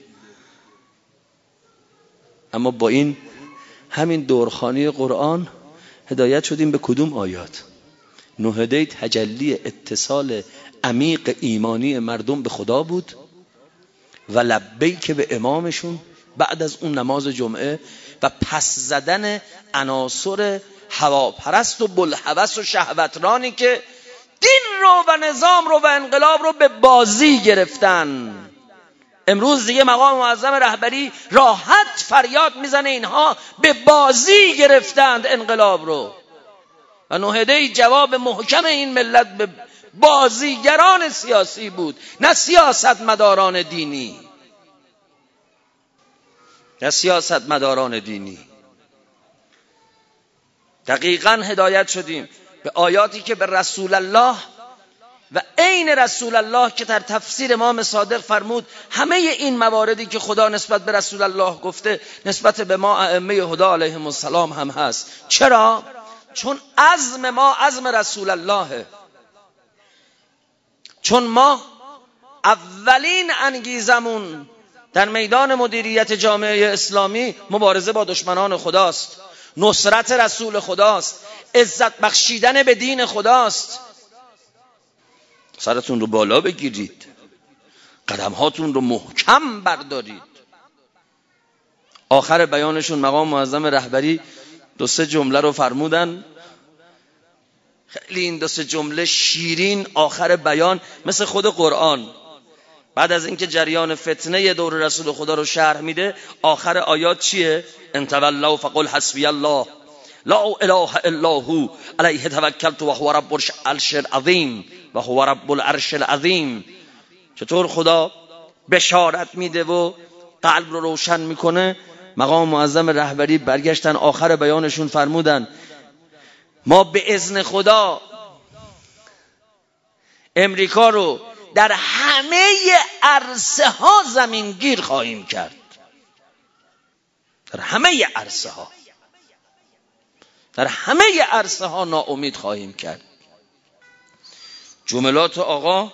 اما با این همین دورخانی قرآن هدایت شدیم به کدوم آیات؟ نهده تجلی اتصال عمیق ایمانی مردم به خدا بود و لبیک به امامشون بعد از اون نماز جمعه و پس زدن عناصر هواپرست و بلهوس و شهوترانی که دین رو و نظام رو و انقلاب رو به بازی گرفتن. امروز دیگه مقام معظم رهبری راحت فریاد میزنه اینها به بازی گرفتند انقلاب رو، و نهده جواب محکم این ملت به بازیگران سیاسی بود، نه سیاست مداران دینی، نه سیاست مداران دینی. دقیقاً هدایت شدیم به آیاتی که به رسول الله و عین رسول الله که در تفسیر امام صادق فرمود همه این مواردی که خدا نسبت به رسول الله گفته نسبت به ما ائمه هدا علیهم السلام هم هست. چرا؟ چون عزم ما عزم رسول الله، چون ما اولین انگیزمون در میدان مدیریت جامعه اسلامی مبارزه با دشمنان خداست، نصرت رسول خداست، عزت بخشیدن به دین خداست. سرتون رو بالا بگیرید، قدمهاتون رو محکم بردارید. آخر بیانشون مقام معظم رهبری دو سه جمله رو فرمودن، خیلی این دو سه جمله شیرین، آخر بیان مثل خود قرآن. بعد از اینکه جریان فتنه دور رسول خدا رو شرح میده، آخر آیات چیه؟ ان تولوا فقل حسبی الله لا اله الا هو علیه توکلت و هو رب العرش العظیم و هو رب العرش العظیم. چطور خدا بشارت میده و قلب رو روشن میکنه. مقام معظم رهبری برگشتن آخر بیانشون فرمودن ما به اذن خدا امریکا رو در همه عرصه ها زمینگیر خواهیم کرد، در همه عرصه ها، در همه عرصه ها ناامید خواهیم کرد. جملات آقا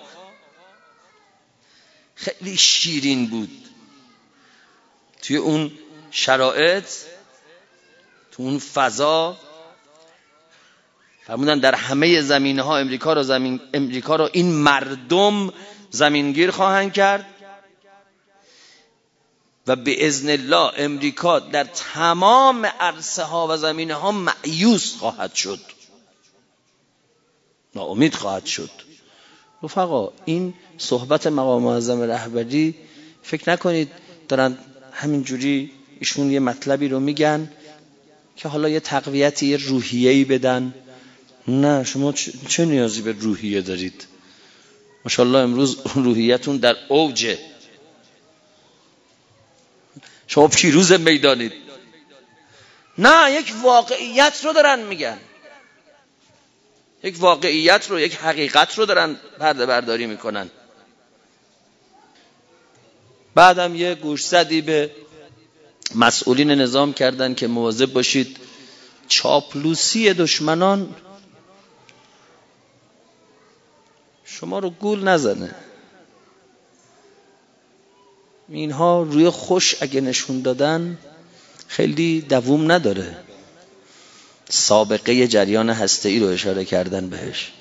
خیلی شیرین بود. توی اون شرایط، تو اون فضا فرمودن در همه زمینه ها امریکا رو زمین امریکا رو این مردم زمینگیر خواهند کرد و به اذن الله امریکا در تمام عرصه ها و زمینه ها مأیوس خواهد شد، ناامید خواهد شد. رفقا این صحبت مقام معظم رهبری فکر نکنید دارن همینجوری ایشون یه مطلبی رو میگن که حالا یه تقویتی، یه روحیه‌ای بدن. نه، شما چه نیازی به روحیه دارید؟ ماشاءالله امروز روحیتون در اوجه، شما پیروز میدانید. نه، یک واقعیت رو دارن میگن، یک واقعیت رو، یک حقیقت رو دارن پرده برداری میکنن. بعدم یه گوشزدی به مسئولین نظام کردن که مواظب باشید چاپلوسی دشمنان شما رو گول نزنه. اینها روی خوش اگه نشون دادن خیلی دووم نداره. سابقه جریان هسته‌ای رو اشاره کردن بهش،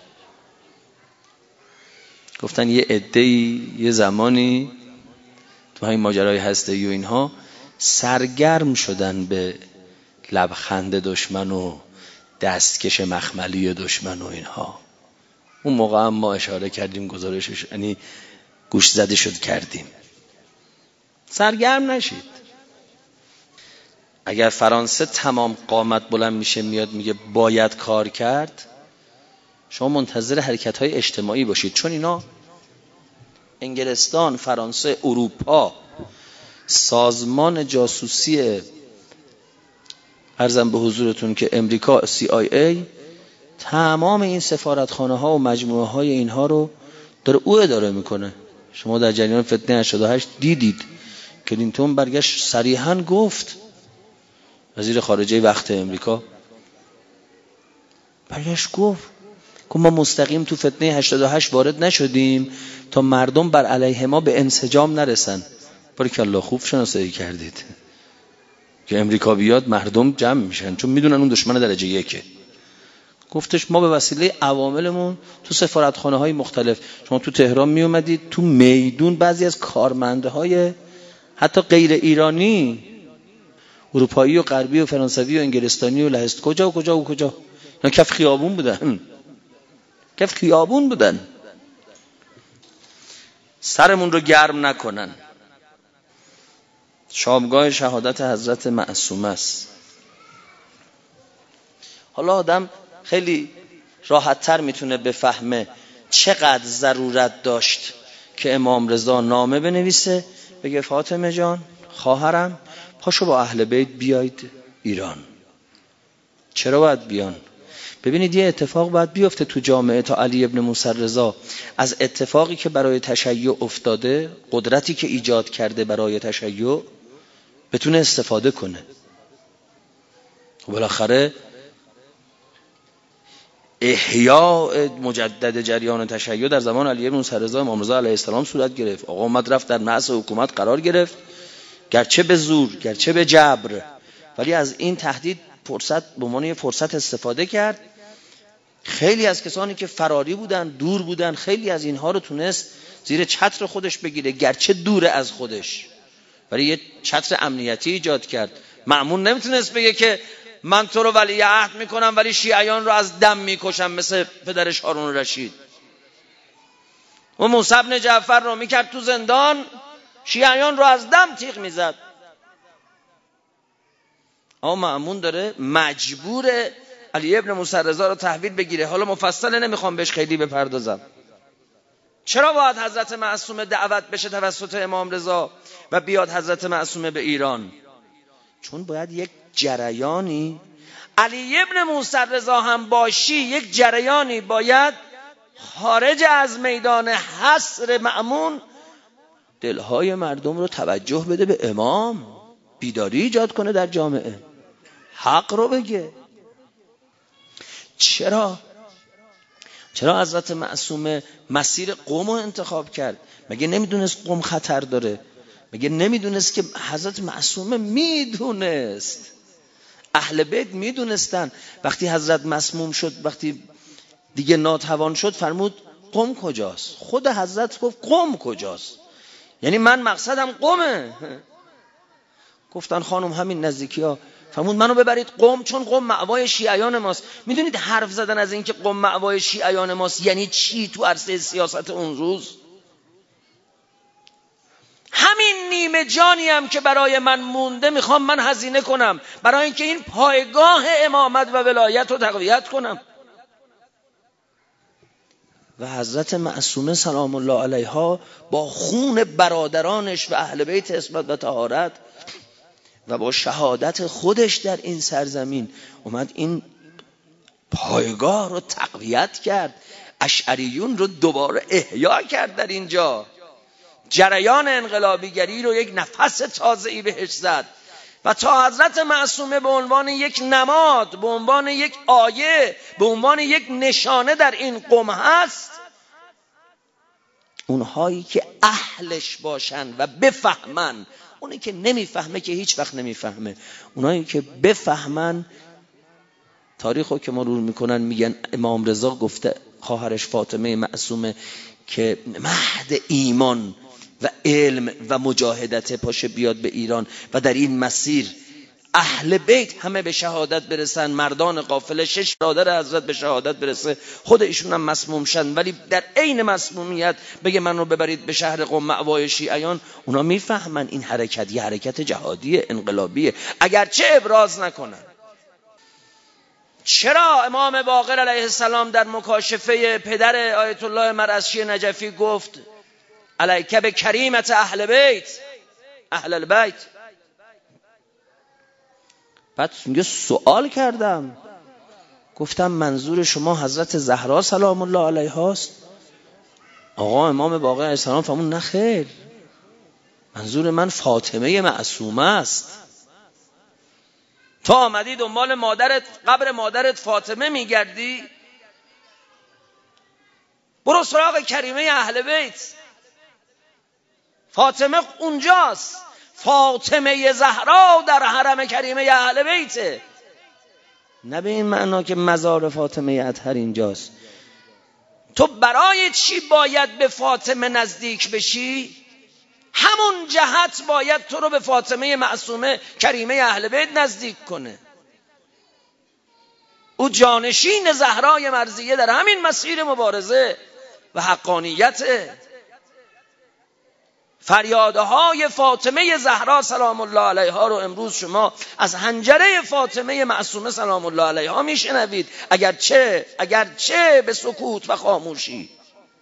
گفتن یه عده‌ای یه زمانی تو همین ماجرای هسته‌ای و اینها سرگرم شدن به لبخند دشمن و دستکش مخملی دشمن و اینها. اون موقع هم ما اشاره کردیم، گزارشش یعنی گوش زده شد کردیم. سرگرم نشید. اگر فرانسه تمام قامت بلند میشه میاد میگه باید کار کرد، شما منتظر حرکت‌های اجتماعی باشید، چون اینا انگلستان، فرانسه، اروپا، سازمان جاسوسی عرضم به حضورتون که امریکا سی آی ای، تمام این سفارتخانه ها و مجموعه های اینها رو داره او اداره میکنه. شما در جریان فتنه هشتاد و هشت دیدید کلینتون برگشت صریحاً گفت، وزیر خارجه وقت امریکا برگشت گفت که ما مستقیم تو فتنه هشتاد و هشت وارد نشدیم تا مردم بر علیه ما به انسجام نرسن. بارکالله، خوب شناسایی کردید که امریکا بیاد مردم جمع میشن، چون میدونن اون دشمن درجه یکه. گفتش ما به وسیله عواملمون تو سفارتخانه های مختلف، شما تو تهران می اومدید تو میدون بعضی از کارمنده های حتی غیر ایرانی، اروپایی و غربی و فرانسوی و انگلستانی و لهست، کجا و کجا و کجا، اینا کف خیابون بودن، کف خیابون بودن. سرمون رو گرم نکنن. شامگاه شهادت حضرت معصومه است. حالا آدم خیلی راحت تر میتونه بفهمه چقدر ضرورت داشت که امام رضا نامه بنویسه بگه فاطمه جان خواهرم پاشو با اهل بیت بیاید ایران. چرا باید بیان؟ ببینید یه اتفاق باید بیفته تو جامعه تا علی ابن موسی رضا از اتفاقی که برای تشیع افتاده، قدرتی که ایجاد کرده برای تشیع، بتونه استفاده کنه. و بالاخره احیاء مجدد جریان تشیع در زمان علی بن موسی رضا امام رضا علیه السلام صورت گرفت. آقا اومد رفت در رأس حکومت قرار گرفت، گرچه به زور گرچه به جبر، ولی از این تهدید فرصت به عنوان فرصت استفاده کرد. خیلی از کسانی که فراری بودن، دور بودن، خیلی از اینها رو تونست زیر چتر خودش بگیره، گرچه دور از خودش، ولی یه چتر امنیتی ایجاد کرد. مأمون نمیتونست بگه که من تو رو ولی عهد میکنم ولی شیعیان رو از دم میکشم مثل پدرش هارون رشید. و موسی بن جعفر رو میکرد تو زندان، شیعیان رو از دم تیغ میزد. اما مأمون داره مجبور علی ابن موسی رضا رو تحویل بگیره. حالا مفصل نمیخوام بهش خیلی بپردازم. چرا باید حضرت معصومه دعوت بشه توسط امام رضا و بیاد حضرت معصومه به ایران؟ چون باید یک جریانی، علی ابن موسی رضا هم باشی، یک جریانی باید خارج از میدان حصر مأمون دلهای مردم رو توجه بده به امام، بیداری ایجاد کنه در جامعه، حق رو بگه. چرا؟ چرا حضرت معصومه مسیر قم رو انتخاب کرد؟ مگه نمیدونست قم خطر داره؟ مگه نمیدونست که حضرت معصومه میدونست، اهل بیت میدونستن. وقتی حضرت مسموم شد، وقتی دیگه ناتوان شد، فرمود قم کجاست؟ خود حضرت گفت قم کجاست؟ یعنی من مقصدم قمه. گفتن خانم همین نزدیکی ها. فرمود منو ببرید قم، چون قم مأوای شیعیان ماست. میدونید حرف زدن از این که قم مأوای شیعیان ماست یعنی چی تو عرصه سیاست اون روز؟ همین نیمه جانی هم که برای من مونده میخوام من هزینه کنم برای اینکه این پایگاه امامت و ولایت رو تقویت کنم. و حضرت معصومه سلام الله علیها با خون برادرانش و اهل بیت عصمت و طهارت و با شهادت خودش در این سرزمین اومد این پایگاه رو تقویت کرد، اشعریون رو دوباره احیا کرد در اینجا، جریان انقلابیگری رو یک نفس تازه‌ای بهش زد. و تا حضرت معصومه به عنوان یک نماد، به عنوان یک آیه، به عنوان یک نشانه در این قم هست، اونهایی که اهلش باشن و بفهمن، اونی که نمیفهمه که هیچ وقت نمیفهمه، اونایی که بفهمن تاریخو که مرور میکنن میگن امام رضا گفته خواهرش فاطمه معصومه که مهد ایمان و علم و مجاهدت پاشه بیاد به ایران و در این مسیر اهل بیت همه به شهادت برسن، مردان قافله شش برادر حضرت به شهادت برسه، خود ایشون هم مسموم شن، ولی در عین مسمومیت بگه من رو ببرید به شهر قم مأوای شیعیان. اونا میفهمن این حرکت یه حرکت جهادی انقلابیه، اگرچه ابراز نکنن. چرا امام باقر علیه السلام در مکاشفه پدر آیت الله مرعشی نجفی گفت علیک به کریمت اهل بیت، اهل البیت؟ بعد یه سوال کردم، گفتم منظور شما حضرت زهرا سلام الله علیها است؟ آقا امام باقر علیه السلام فرمود نه خیر، منظور من فاطمه معصومه است. تو آمدی دنبال مادرت، قبر مادرت فاطمه میگردی، برو سراغ کریمه اهل بیت. فاطمه اونجاست، فاطمه زهرا در حرم کریمه اهل بیته. نه به این معنا که مزار فاطمه اطهر اینجاست. تو برای چی باید به فاطمه نزدیک بشی؟ همون جهت باید تو رو به فاطمه معصومه کریمه اهل بیت نزدیک کنه. او جانشین زهرای مرضیه در همین مسیر مبارزه و حقانیت. فریادهای فاطمه زهرا سلام الله علیها رو امروز شما از حنجره فاطمه معصومه سلام الله علیها میشنوید، اگرچه اگرچه به سکوت و خاموشی.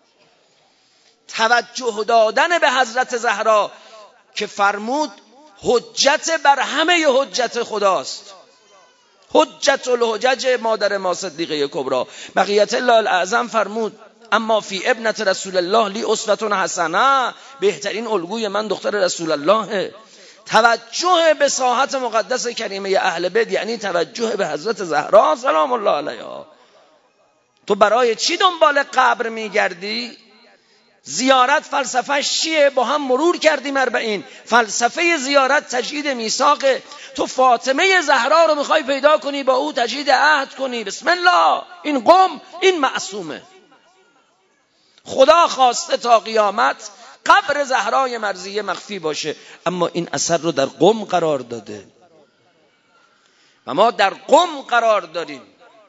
توجه دادن به حضرت زهرا که فرمود حجت بر همه حجت خداست، حجت الحجج مادر ما صدیقه کبری. بقیت الله الاعظم فرمود اما فی ابنت رسول الله لی اسوة حسنه، بهترین الگوی من دختر رسول الله. توجه به ساحت مقدس کریمه اهل بیت یعنی توجه به حضرت زهرا سلام الله علیها. تو برای چی دنبال قبر میگردی؟ زیارت فلسفهش چیه؟ با هم مرور کردیم اربعین. فلسفه زیارت تجدید میثاقه. تو فاطمه زهرا رو میخوای پیدا کنی، با او تجدید عهد کنی، بسم الله. این قم، این معصومه. خدا خواسته تا قیامت قبر زهرای مرضیه مخفی باشه، اما این اثر رو در قم قرار داده و ما در قم قرار داریم.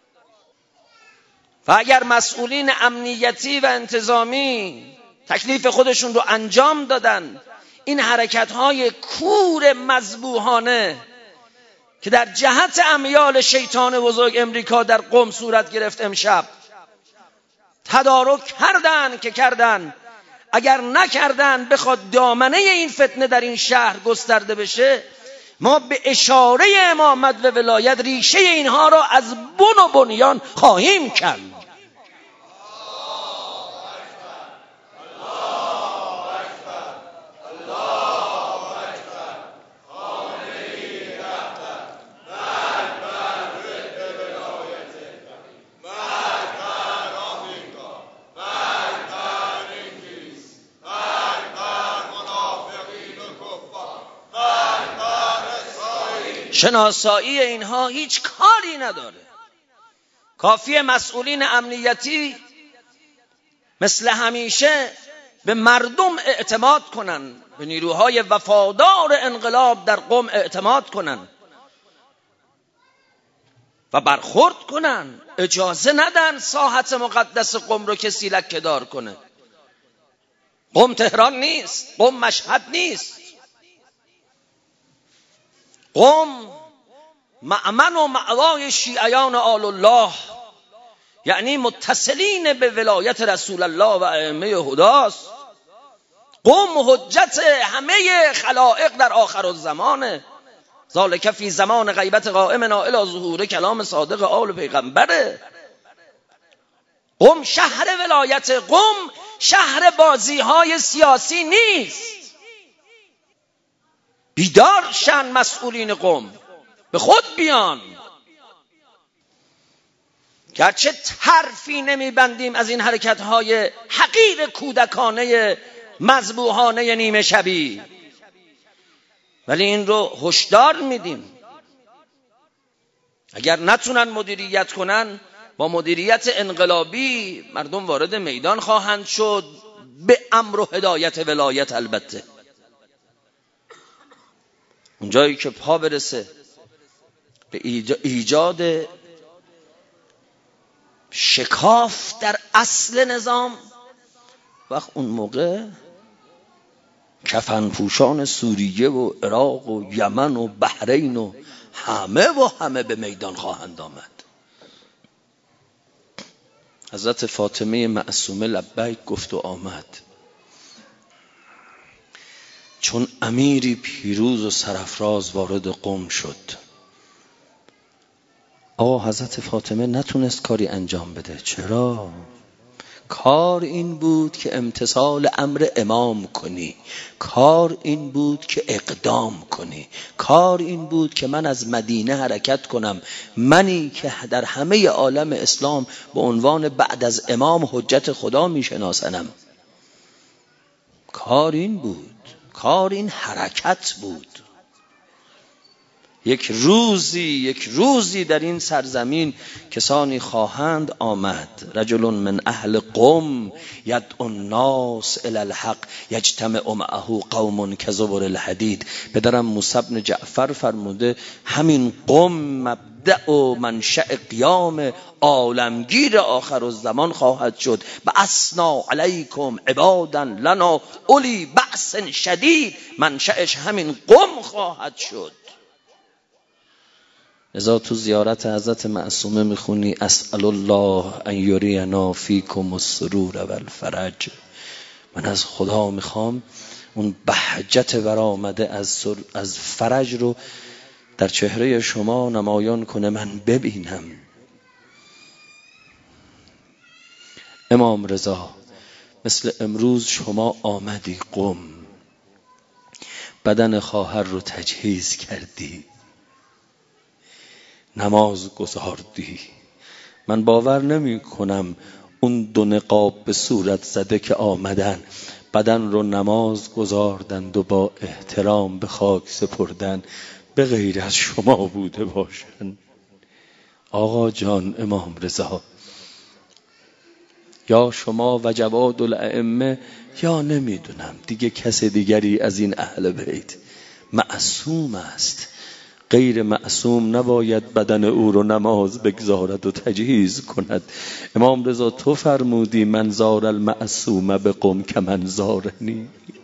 و اگر مسئولین امنیتی و انتظامی تکلیف خودشون رو انجام دادن، این حرکت‌های کور مذبوحانه که در جهت امیال شیطان بزرگ امریکا در قم صورت گرفت امشب، تدارک کردن که کردن، اگر نکردن بخواد دامنه این فتنه در این شهر گسترده بشه، ما به اشاره امامت و ولایت ریشه اینها را از بن و بنیان خواهیم کند. شناسایی اینها هیچ کاری نداره. کافیه مسئولین امنیتی مثل همیشه به مردم اعتماد کنن، به نیروهای وفادار انقلاب در قم اعتماد کنن و برخورد کنن. اجازه ندن ساحت مقدس قم رو کسی لکه‌دار کنه. قم تهران نیست، قم مشهد نیست. قم مأمن و مأوای شیعیان آل الله، یعنی متصلین به ولایت رسول الله و ائمه هداست. قم حجت همه خلائق در آخر الزمانه. ذالک فی زمان غیبت قائمنا الی ظهور کلام صادق آل پیغمبره. قم شهر ولایت، قم شهر بازی های سیاسی نیست. بیدار شن مسئولین قم، به خود بیان. گرچه طرفی نمیبندیم از این حرکت‌های حقیر کودکانه مذبوحانه نیمه شبی، ولی این رو هشدار میدیم. اگر نتونن مدیریت کنن، با مدیریت انقلابی مردم وارد میدان خواهند شد، به امر و هدایت ولایت. البته اونجایی که پا برسه به ایجاد شکاف در اصل نظام، وقت اون موقع کفن پوشان سوریه و عراق و یمن و بحرین و همه و همه به میدان خواهند آمد. حضرت فاطمه معصومه لبیک گفت و آمد. چون امیری پیروز و سرافراز وارد قم شد، آقا حضرت فاطمه نتونست کاری انجام بده. چرا؟ کار این بود که امتثال امر امام کنی، کار این بود که اقدام کنی، کار این بود که من از مدینه حرکت کنم، منی که در همه عالم اسلام به عنوان بعد از امام حجت خدا میشناسنم. کار این بود، کار این حرکت بود. یک روزی یک روزی در این سرزمین کسانی خواهند آمد، رجل من اهل قم یدعو الناس الی الحق یجتمع معه قوم کزبر الحدید. پدرم موسی بن جعفر فرموده همین قم مبدأ و منشأ قیام عالمگیر آخر الزمان خواهد شد. بأسنا علیکم عبادا لنا اولی بأس شدید، منشأش همین قم خواهد شد. ازا تو زیارت حضرت معصومه میخونی اسأل الله ان یرینا فیکم السرور و الفرج. من از خدا میخوام اون بهجت برآمده از از فرج رو در چهره شما نمایان کنه، من ببینم. امام رضا مثل امروز شما آمدی قم، بدن خواهر رو تجهیز کردی، نماز گذاردی، من باور نمی کنم اون دو نقاب به صورت زده که آمدن بدن رو نماز گذاردند و با احترام به خاک سپردن به غیر از شما بوده باشن. آقا جان امام رضا، یا شما و جواد الائمه یا نمیدونم دیگه کس دیگری از این اهل بیت معصوم است. غیر معصوم نباید بدن او رو نماز بگذارد و تجهیز کند. امام رضا تو فرمودی من زار المعصوم به قم که من زارنی.